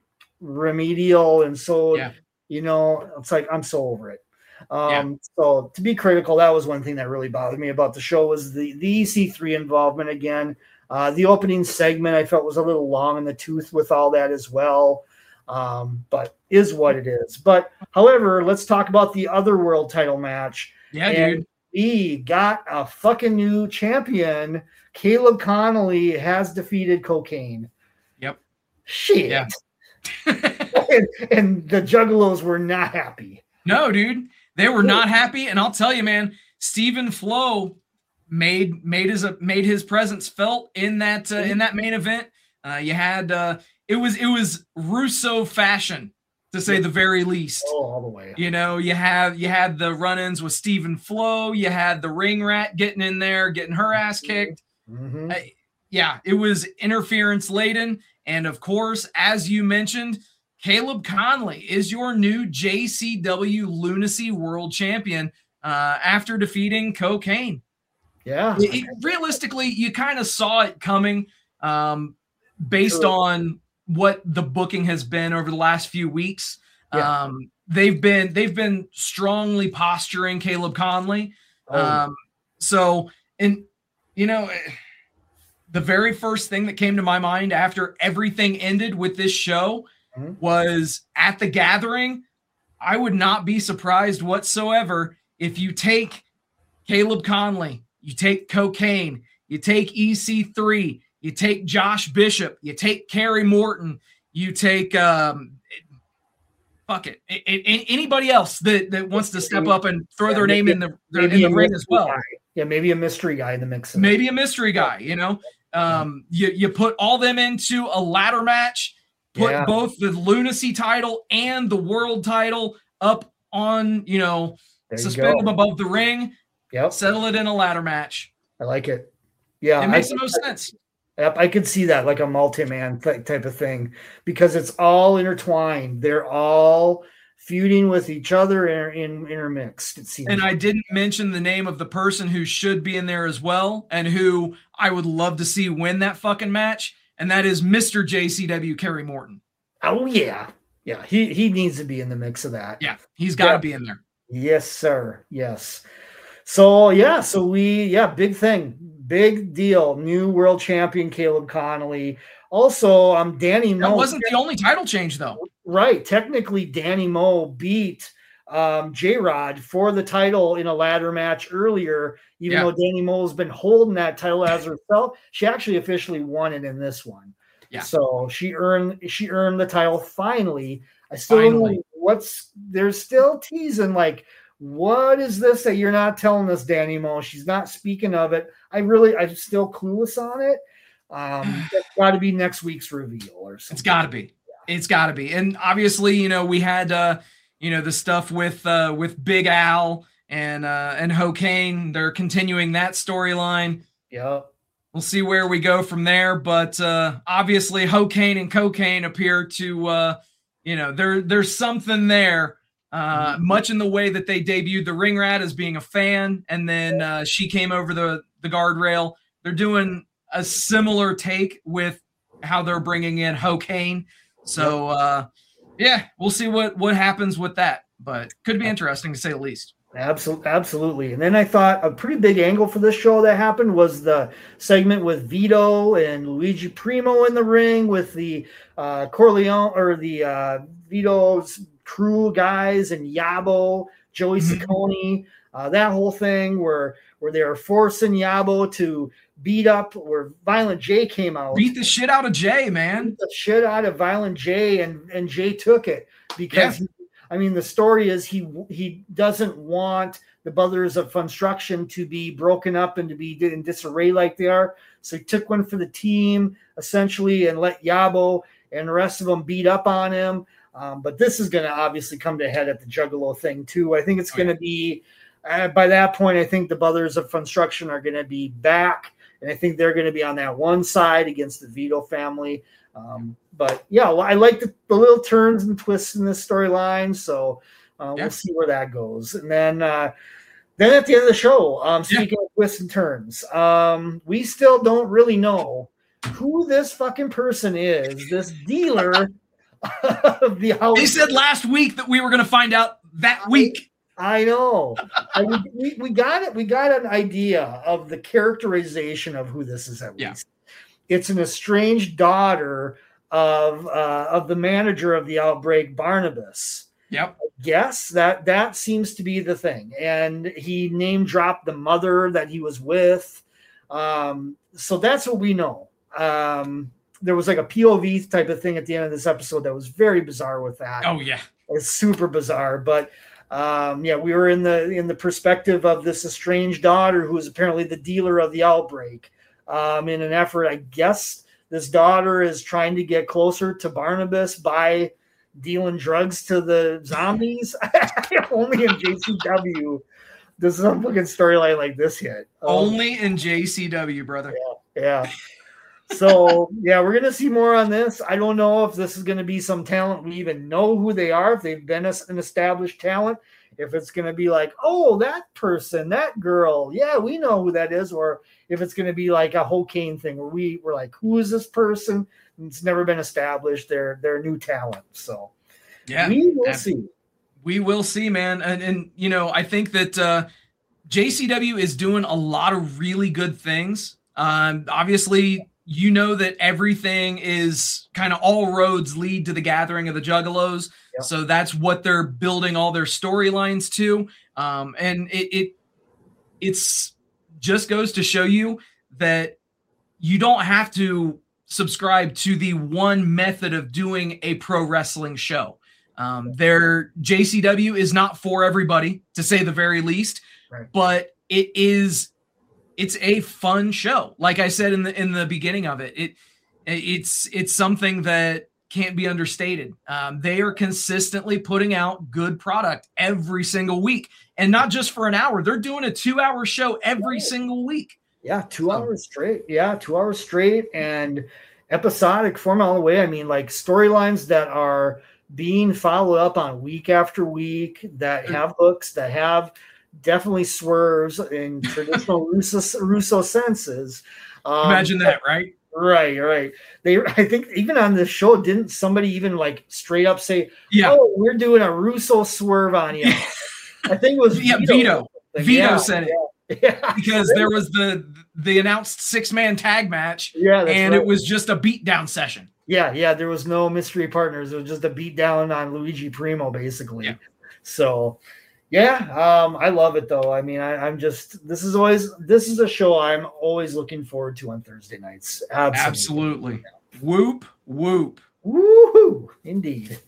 remedial and so yeah. you know, it's like I'm so over it. Um, yeah. So to be critical, that was one thing that really bothered me about the show was the the E C three involvement again. Uh, the opening segment I felt was a little long in the tooth with all that as well. Um, but is what it is. But however, let's talk about the other world title match. Yeah, and dude. We got a fucking new champion. Caleb Connolly has defeated Cocaine. Yep. Shit. Yeah. and, and the Juggalos were not happy. No, dude. They were not happy. And I'll tell you, man, Stephen Flo made made his made his presence felt in that uh, in that main event. Uh, you had uh, it was it was Russo fashion, to say the very least. Oh, all the way. You know, you have you had the run-ins with Stephen Flo. You had the ring rat getting in there, getting her ass kicked. Mm-hmm. Uh, yeah, it was interference laden. And of course, as you mentioned, Caleb Conley is your new J C W Lunacy World Champion uh, after defeating Cocaine. Yeah. It, it, realistically, you kind of saw it coming um, based True. on what the booking has been over the last few weeks. Yeah. Um, they've been they've been strongly posturing Caleb Conley. Oh. Um, so, and you know, the very first thing that came to my mind after everything ended with this show mm-hmm. was at the Gathering. I would not be surprised whatsoever if you take Caleb Conley, you take Cocaine, you take E C three, you take Josh Bishop, you take Kerry Morton, you take um, fuck it, it, it, anybody else that, that wants to step up and throw yeah, their maybe, name in the their, in the ring as well. Guy. Yeah, maybe a mystery guy in the mix. Maybe a mystery guy, you know. Um, you you put all them into a ladder match, put yeah. both the Lunacy title and the world title up on, you know, there suspend you them above the ring. Yep. Settle it in a ladder match. I like it. Yeah, it makes I, the most I, sense. Yep, I could see that like a multi-man th- type of thing because it's all intertwined. They're all feuding with each other and in, in, intermixed. It seems. And I didn't mention the name of the person who should be in there as well, and who I would love to see win that fucking match, and that is Mister J C W Kerry Morton. Oh yeah, yeah. He he needs to be in the mix of that. Yeah, he's got to yeah. be in there. Yes, sir. Yes. So yeah, so we yeah, big thing, big deal. New world champion Caleb Connolly. Also, um, Danny Moe. That wasn't the only title change though. Right. Technically, Danny Moe beat um, J-Rod for the title in a ladder match earlier, even yeah. though Danny Moe has been holding that title as herself. She actually officially won it in this one. Yeah. So she earned she earned the title finally. I still finally. don't know what's there's still teasing like, what is this that you're not telling us, Danny Moe? She's not speaking of it. I really I'm still clueless on it. Um, that's got to be next week's reveal or something. It's got to be. It's got to be. And obviously, you know, we had, uh, you know, the stuff with uh, with Big Al and uh, and Cocaine. They're continuing that storyline. Yeah. We'll see where we go from there. But uh, obviously, Cocaine and Cocaine appear to, uh, you know, there there's something there. Uh, mm-hmm. Much in the way that they debuted the Ring Rat as being a fan, and then uh, she came over the the guardrail. They're doing a similar take with how they're bringing in Cocaine. So, uh, yeah, we'll see what, what happens with that, but could be interesting to say the least. Absolutely. Absolutely. And then I thought a pretty big angle for this show that happened was the segment with Vito and Luigi Primo in the ring with the uh, Corleone or the uh, Vito's crew guys and Yabo, Joey Ciccone, uh, that whole thing where, where they were forcing Yabo to beat up, where Violent J came out. Beat the shit out of Jay, man. Beat the shit out of Violent J, and, and Jay took it because, yeah. he, I mean, the story is he he doesn't want the Brothers of Funstruction to be broken up and to be in disarray like they are. So he took one for the team, essentially, and let Yabo and the rest of them beat up on him. Um, but this is going to obviously come to head at the Juggalo thing, too. I think it's going to be, uh, by that point, I think the Brothers of Funstruction are going to be back. And I think they're going to be on that one side against the Vito family. Um, but, yeah, I like the, the little turns and twists in this storyline. So uh, yeah. we'll see where that goes. And then uh, Then at the end of the show, um, speaking yeah. of twists and turns, um, we still don't really know who this fucking person is, this dealer of the house. They said last week that we were going to find out that week. I, I know. I mean, we, we got it. We got an idea of the characterization of who this is at yeah. least. It's an estranged daughter of uh, of the manager of the Outbreak, Barnabas. Yep. Yes, that that seems to be the thing. And he name dropped the mother that he was with. Um, so that's what we know. Um, there was like a P O V type of thing at the end of this episode that was very bizarre with that. Oh yeah. It's super bizarre. But um, yeah, we were in the in the perspective of this estranged daughter who is apparently the dealer of the Outbreak. Um, in an effort, I guess this daughter is trying to get closer to Barnabas by dealing drugs to the zombies. Only in J C W does some fucking storyline like this hit. Um, Only in J C W, brother. Yeah. yeah. So yeah, we're gonna see more on this. I don't know if this is gonna be some talent we even know who they are, if they've been an established talent, if it's gonna be like, oh, that person, that girl, yeah, we know who that is, or if it's gonna be like a Hokane thing where we we're like, who is this person? It's never been established. They're they're new talent. So yeah, we will absolutely. see. We will see, man. And and you know, I think that uh, J C W is doing a lot of really good things. Um, obviously, you know that everything is kind of all roads lead to the gathering of the Juggalos. Yep. So that's what they're building all their storylines to. Um, and it it it's just goes to show you that you don't have to subscribe to the one method of doing a pro wrestling show. Um, their J C W is not for everybody, to say the very least, right. but it is, it's a fun show. Like I said in the, in the beginning of it, it it's, it's something that can't be understated. Um, they are consistently putting out good product every single week, and not just for an hour. They're doing a two hour show every single week. Yeah, two hours straight. Yeah, two hours straight and episodic form all the way. I mean, like storylines that are being followed up on week after week, that have hooks, that have definitely swerves in traditional Russo, Russo senses. Um, Imagine that, right? Right, right. They, I think, even on this show, didn't somebody even like straight up say, "Yeah, oh, we're doing a Russo swerve on you"? I think it was yeah, Vito. Vito, Vito yeah, said it. Yeah. Yeah, because there was the the announced six-man tag match, yeah, and right. it was just a beatdown session. Yeah, yeah, there was no mystery partners. It was just a beatdown on Luigi Primo, basically. Yeah. So, yeah, um, I love it though. I mean, I, I'm just this is always this is a show I'm always looking forward to on Thursday nights. Absolutely, Absolutely. Yeah. Whoop whoop. Woohoo! Indeed.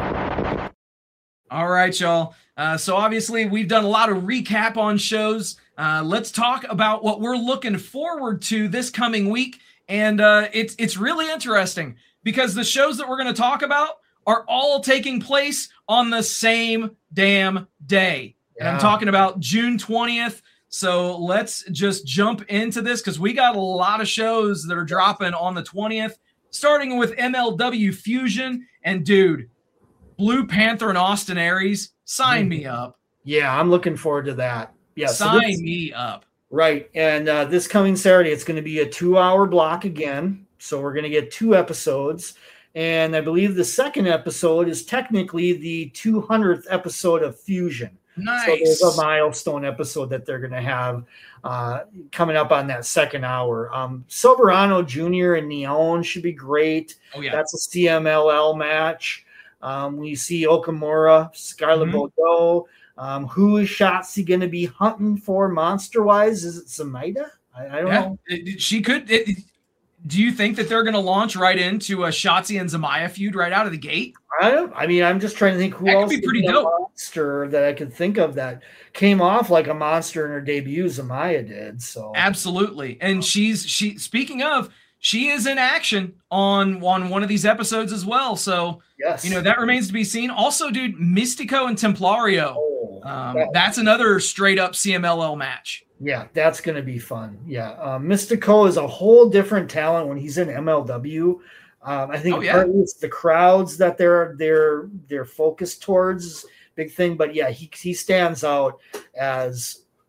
All right, y'all. Uh, so obviously we've done a lot of recap on shows. Uh, let's talk about what we're looking forward to this coming week. And uh, it's it's really interesting because the shows that we're going to talk about are all taking place on the same damn day. Yeah. And I'm talking about June twentieth. So let's just jump into this because we got a lot of shows that are dropping on the twentieth, starting with M L W Fusion. And dude, Blue Panther and Austin Aries, sign me up. Yeah, I'm looking forward to that. Yeah, sign so this, me up. Right. And uh, this coming Saturday, it's going to be a two-hour block again. So we're going to get two episodes. And I believe the second episode is technically the two hundredth episode of Fusion. Nice. So there's a milestone episode that they're going to have uh, coming up on that second hour. Um, Silverano Junior and Neon should be great. Oh, yeah. That's a C M L L match. Um, we see Okamura, Scarlett mm-hmm. Bordeaux. Um, who is Shotzi going to be hunting for monster-wise? Is it Samaida? I, I don't yeah, know. It, she could. It, do you think that they're going to launch right into a Shotzi and Zamaya feud right out of the gate? I don't. I mean, I'm just trying to think who that else could be pretty a dope. monster that I could think of that came off like a monster in her debut. Zamaya did. So absolutely, and she's she. Speaking of, she is in action on on one of these episodes as well. So yes, you know that remains to be seen. Also, dude, Mystico and Templario. Oh, um, that, that's another straight up C M L L match. Yeah, that's going to be fun. Yeah, uh, Mystico is a whole different talent when he's in M L W. Um, I think oh, yeah. partly it's the crowds that they're they're they're focused towards, big thing. But yeah, he he stands out as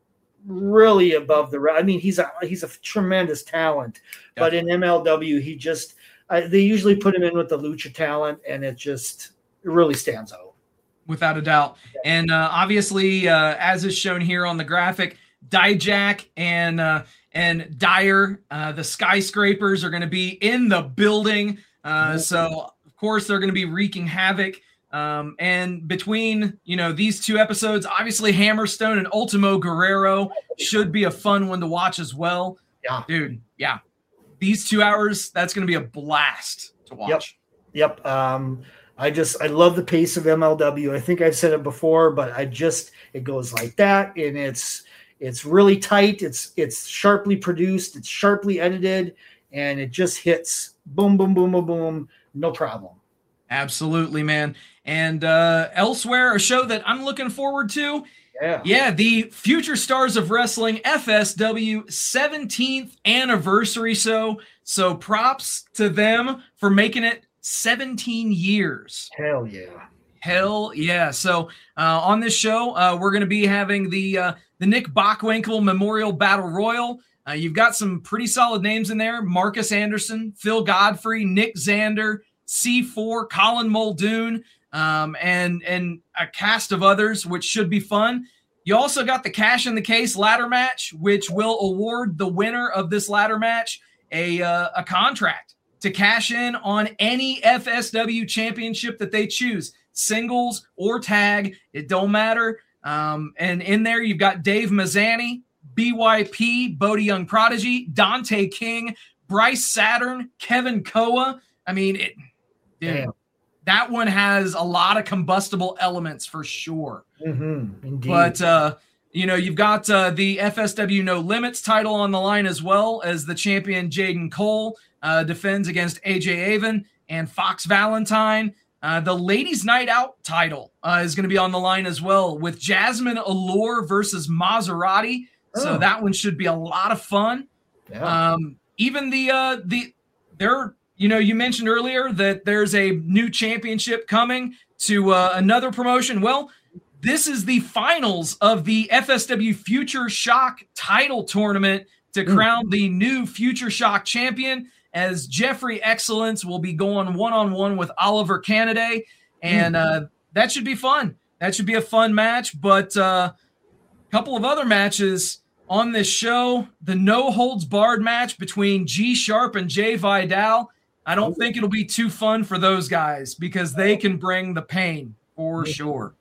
really above the rest. I mean, he's a he's a tremendous talent, yeah. But in M L W, he just uh, they usually put him in with the lucha talent, and it just it really stands out. Without a doubt. Yeah. And uh, obviously, uh, as is shown here on the graphic, Dijak and uh, and Dyer, uh, the skyscrapers, are going to be in the building. Uh, mm-hmm. So, of course, they're going to be wreaking havoc. Um, and between, you know, these two episodes, obviously Hammerstone and Ultimo Guerrero should be a fun one to watch as well. Yeah. Dude, yeah. These two hours, that's going to be a blast to watch. Yep. Yep. Um, I just, I love the pace of M L W. I think I've said it before, but I just, it goes like that. And it's, it's really tight. It's, it's sharply produced. It's sharply edited, and it just hits boom, boom, boom, boom, boom. No problem. Absolutely, man. And uh, elsewhere, a show that I'm looking forward to. Yeah. Yeah. The Future Stars of Wrestling F S W seventeenth anniversary show. So props to them for making it seventeen years. Hell yeah. Hell yeah. So uh, on this show, uh, we're going to be having the uh, the Nick Bockwinkel Memorial Battle Royal. Uh, you've got some pretty solid names in there. Marcus Anderson, Phil Godfrey, Nick Zander, C four, Colin Muldoon, um, and, and a cast of others, which should be fun. You also got the Cash in the Case ladder match, which will award the winner of this ladder match a, uh, a contract to cash in on any F S W championship that they choose, singles or tag, it don't matter. Um, and in there, you've got Dave Mazzani, B Y P, Bodie Young Prodigy, Dante King, Bryce Saturn, Kevin Koa. I mean, it, dude, Damn. That one has a lot of combustible elements for sure. Mm-hmm, indeed. But, uh, you know, you've got uh, the F S W No Limits title on the line, as well as the champion Jaden Cole uh, defends against A J Avon and Fox Valentine. Uh, the Ladies Night Out title uh, is going to be on the line as well, with Jasmine Allure versus Maserati. Oh. So that one should be a lot of fun. Yeah. Um, even the, uh, the, there, you know, you mentioned earlier that there's a new championship coming to uh, another promotion. Well, this is the finals of the F S W Future Shock title tournament to crown mm. the new Future Shock champion, as Jeffrey Excellence will be going one-on-one with Oliver Canaday. And uh, that should be fun. That should be a fun match. But a uh, couple of other matches on this show. The no-holds-barred match between G Sharp and Jay Vidal. I don't think it'll be too fun for those guys, because they can bring the pain for sure.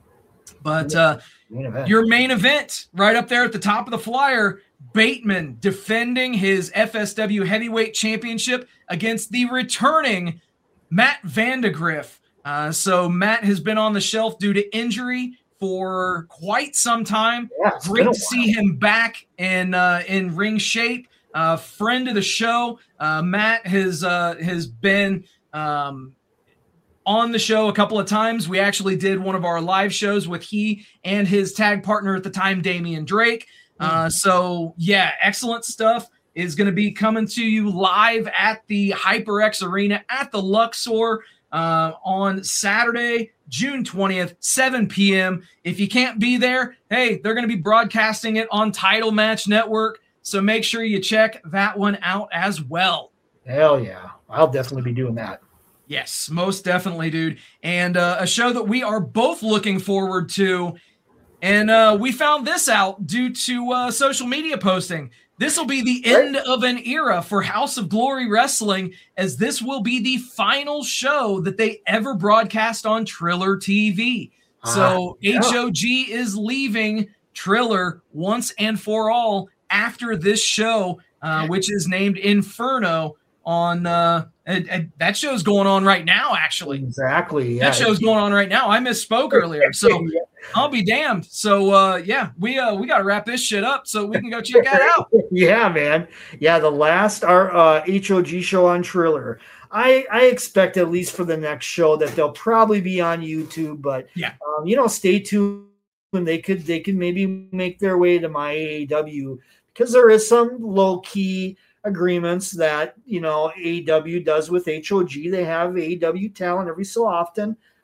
But uh, your main event right up there at the top of the flyer, Bateman defending his F S W Heavyweight Championship against the returning Matt Vandegrift. Uh, so Matt has been on the shelf due to injury for quite some time. Yeah, Great to see him back in uh, in ring shape. Uh, friend of the show, uh, Matt has uh, has been um, on the show a couple of times. We actually did one of our live shows with he and his tag partner at the time, Damian Drake. Uh, so, yeah, excellent stuff is going to be coming to you live at the HyperX Arena at the Luxor uh, on Saturday, June twentieth, seven p.m. If you can't be there, hey, they're going to be broadcasting it on Title Match Network, so make sure you check that one out as well. Hell yeah. I'll definitely be doing that. Yes, most definitely, dude. And uh, a show that we are both looking forward to. And uh, we found this out due to uh, social media posting. This will be the end of an era for House of Glory Wrestling, as this will be the final show that they ever broadcast on Triller T V. So uh, yeah. H O G is leaving Triller once and for all after this show, uh, which is named Inferno. On uh, and, and that show's going on right now, actually. Exactly. Yeah. That show's going on right now. I misspoke earlier, so I'll be damned. So uh, yeah, we uh, we got to wrap this shit up so we can go check that out. Yeah, man. Yeah, the last our uh, H O G show on Triller. I I expect, at least for the next show, that they'll probably be on YouTube. But yeah, um, you know, stay tuned. When they could they could maybe make their way to my A E W, because there is some low key agreements that, you know, A E W does with H O G. They have A E W talent every so often.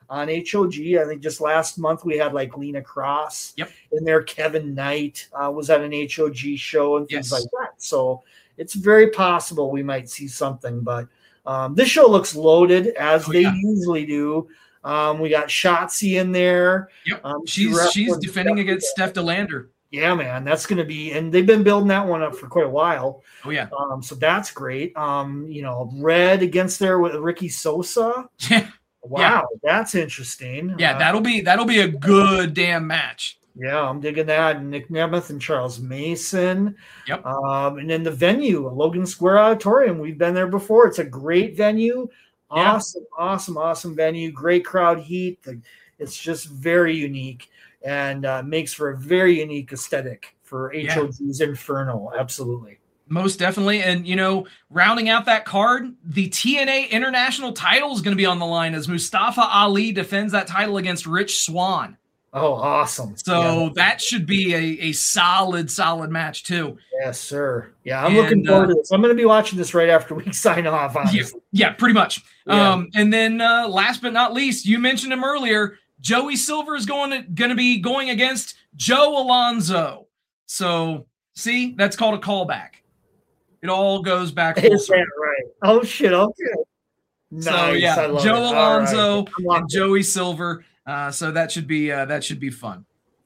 on H O G. I think just last month we had like Lena Cross yep. in there. Kevin Knight uh, was at an H O G show and things yes. like that. So it's very possible we might see something. But um, this show looks loaded, as oh, they yeah. usually do. Um, we got Shotzi in there. Yep. Um, she's she's defending against Steph DeLander. Yeah, man, that's going to be, and they've been building that one up for quite a while. Oh yeah. Um, so that's great. Um, you know, Red against there with Ricky Sosa. Yeah. Wow, yeah. that's interesting. Yeah, uh, that'll be that'll be a good damn match. Yeah, I'm digging that. Nick Nemeth and Charles Mason. Yep. Um, and then the venue, Logan Square Auditorium. We've been there before. It's a great venue. Awesome, yeah. awesome, awesome venue. Great crowd heat. It's just very unique and uh, makes for a very unique aesthetic for H O G's yeah. Inferno. Absolutely. Most definitely. And, you know, rounding out that card, the T N A International title is going to be on the line as Mustafa Ali defends that title against Rich Swann. Oh, awesome. So yeah. that should be a, a solid, solid match too. Yes, sir. Yeah, I'm and, looking forward uh, to this. I'm going to be watching this right after we sign off. Yeah, yeah, pretty much. Yeah. Um, and then uh, last but not least, you mentioned him earlier, Joey Silver is going to, going to be going against Joe Alonzo. So, see, that's called a callback. It all goes back. Is that right? Oh, shit. Okay. Nice. So, yeah, Joe it. Alonzo right. and Joey Silver. Uh, so that should be uh, that should be fun.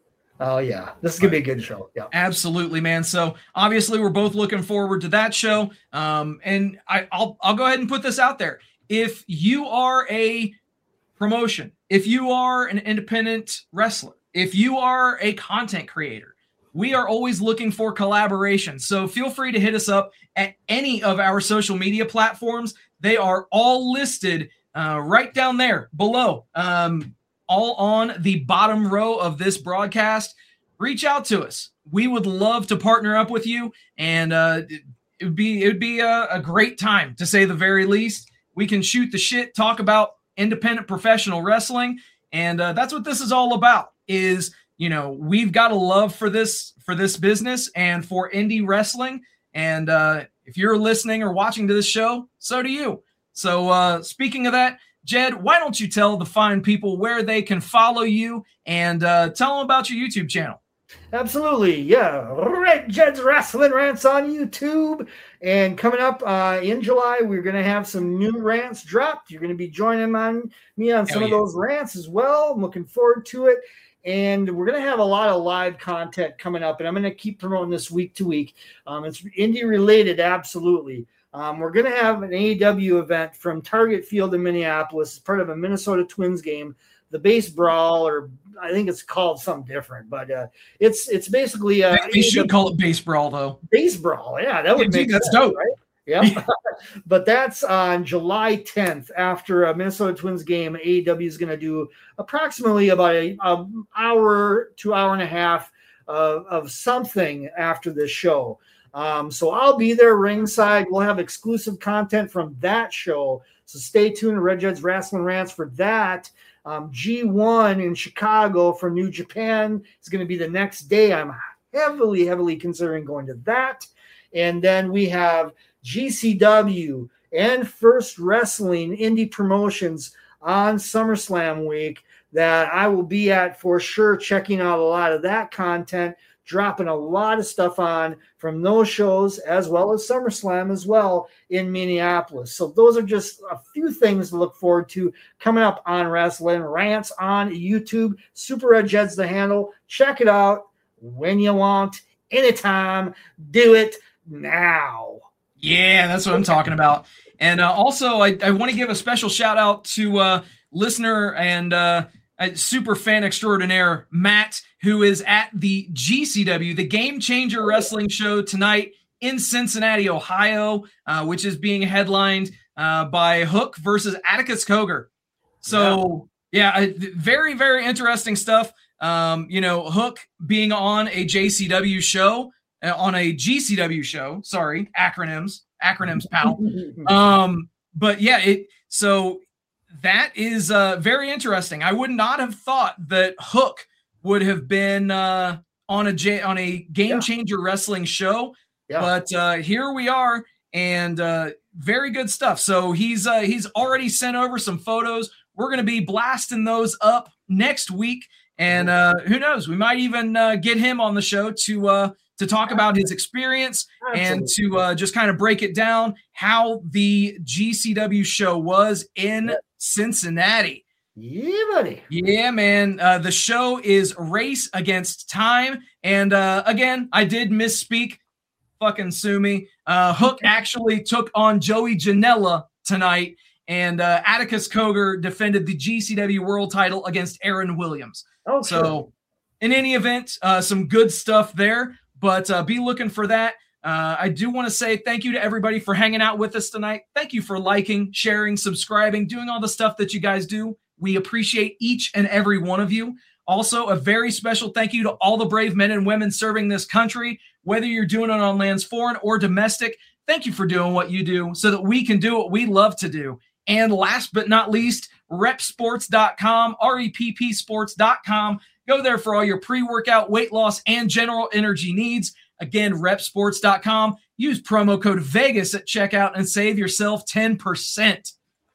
Oh yeah, this is gonna be a good show. Yeah, absolutely, man. So obviously, we're both looking forward to that show. Um, and I, I'll I'll go ahead and put this out there. If you are a promotion, if you are an independent wrestler, if you are a content creator, we are always looking for collaboration. So feel free to hit us up at any of our social media platforms. They are all listed uh, right down there below. Um, all on the bottom row of this broadcast. Reach out to us. We would love to partner up with you, and uh, it would be it would be a, a great time, to say the very least. We can shoot the shit, talk about independent professional wrestling, and uh, that's what this is all about. Is you know we've got a love for this for this business and for indie wrestling, and uh, if you're listening or watching to this show, so do you. So uh, speaking of that, Jed, why don't you tell the fine people where they can follow you and uh, tell them about your YouTube channel? Absolutely. Yeah. Right. Jed's Wrestling Rants on YouTube. And coming up uh, in July, we're going to have some new rants dropped. You're going to be joining on me on some Hell of yeah. those rants as well. I'm looking forward to it. And we're going to have a lot of live content coming up. And I'm going to keep promoting this week to week. Um, it's indie related. Absolutely. Um, we're going to have an A E W event from Target Field in Minneapolis as part of a Minnesota Twins game, the Base Brawl, or I think it's called something different, but uh, it's it's basically uh, they should call it Base Brawl though. Base Brawl, yeah, that would yeah, make dude, that's sense, dope, right? Yeah, but that's on July tenth after a Minnesota Twins game. A E W is going to do approximately about a, a hour to hour and a half uh, of something after this show. Um, so I'll be there ringside. We'll have exclusive content from that show. So stay tuned to Red Jed's Wrestling Rants for that. Um, G one in Chicago for New Japan is going to be the next day. I'm heavily, heavily considering going to that. And then we have G C W and First Wrestling indie promotions on SummerSlam week that I will be at for sure, checking out a lot of that content, dropping a lot of stuff on from those shows, as well as SummerSlam as well in Minneapolis. So those are just a few things to look forward to coming up on Wrestling Rants on YouTube. Super Red Jed's the handle. Check it out when you want, anytime. Do it now. Yeah, that's what I'm talking about. And uh, also, I, I want to give a special shout out to uh, listener and uh, super fan extraordinaire, Matt, who is at the G C W, the Game Changer Wrestling Show tonight in Cincinnati, Ohio, uh, which is being headlined uh, by Hook versus Atticus Cogar. So, yeah, yeah very, very interesting stuff. Um, you know, Hook being on a J C W show, uh, on a G C W show, sorry, acronyms, acronyms, pal. um, but yeah, it so that is uh, very interesting. I would not have thought that Hook would have been uh, on a J- on a Game Changer yeah. Wrestling show, yeah. but uh, here we are, and uh, very good stuff. So he's uh, he's already sent over some photos we're going to be blasting those up next week. And uh, who knows, we might even uh, get him on the show to uh, to talk about his experience Absolutely. and to uh, just kind of break it down how the G C W show was in yeah. Cincinnati. Yeah, buddy. Yeah, man. Uh, the show is Race Against Time. And uh, again, I did misspeak. Fucking sue me. Uh, Hook actually took on Joey Janela tonight. And uh, Atticus Cogar defended the G C W World title against Aaron Williams. Oh, so sure. in any event, uh, some good stuff there. But uh, be looking for that. Uh, I do want to say thank you to everybody for hanging out with us tonight. Thank you for liking, sharing, subscribing, doing all the stuff that you guys do. We appreciate each and every one of you. Also, a very special thank you to all the brave men and women serving this country, whether you're doing it on lands foreign or domestic. Thank you for doing what you do so that we can do what we love to do. And last but not least, rep sports dot com, R E P P sports dot com. Go there for all your pre-workout, weight loss, and general energy needs. Again, rep sports dot com. Use promo code Vegas at checkout and save yourself ten percent.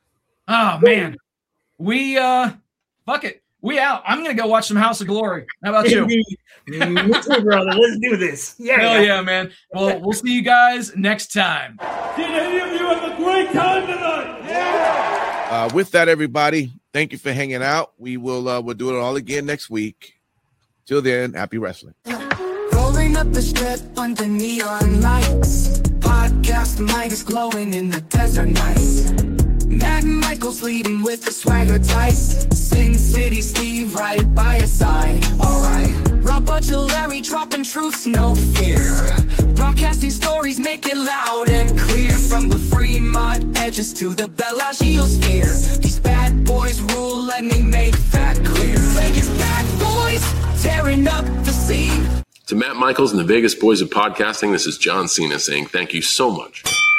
Oh, man. We, uh, fuck it. We out. I'm going to go watch some House of Glory. How about you? Me too, brother. Let's do this. Yeah. Hell yeah, man. Well, we'll see you guys next time. Did any of you have a great time tonight? Yeah. Uh, with that, everybody, thank you for hanging out. We will uh, we'll do it all again next week. Till then, happy wrestling. Rolling up the strip under neon lights. Podcast mic is glowing in the desert nights. Matt Michaels leading with the swagger tights. Sin City Steve right by your side. Alright. Rob Butcher Larry dropping truths, no fear. Broadcasting stories, make it loud and clear. From the Fremont edges to the Bellagio sphere. These bad boys rule, let me make that clear. Vegas bad boys, tearing up the scene. To Matt Michaels and the Vegas Boys of Podcasting, this is John Cena saying thank you so much.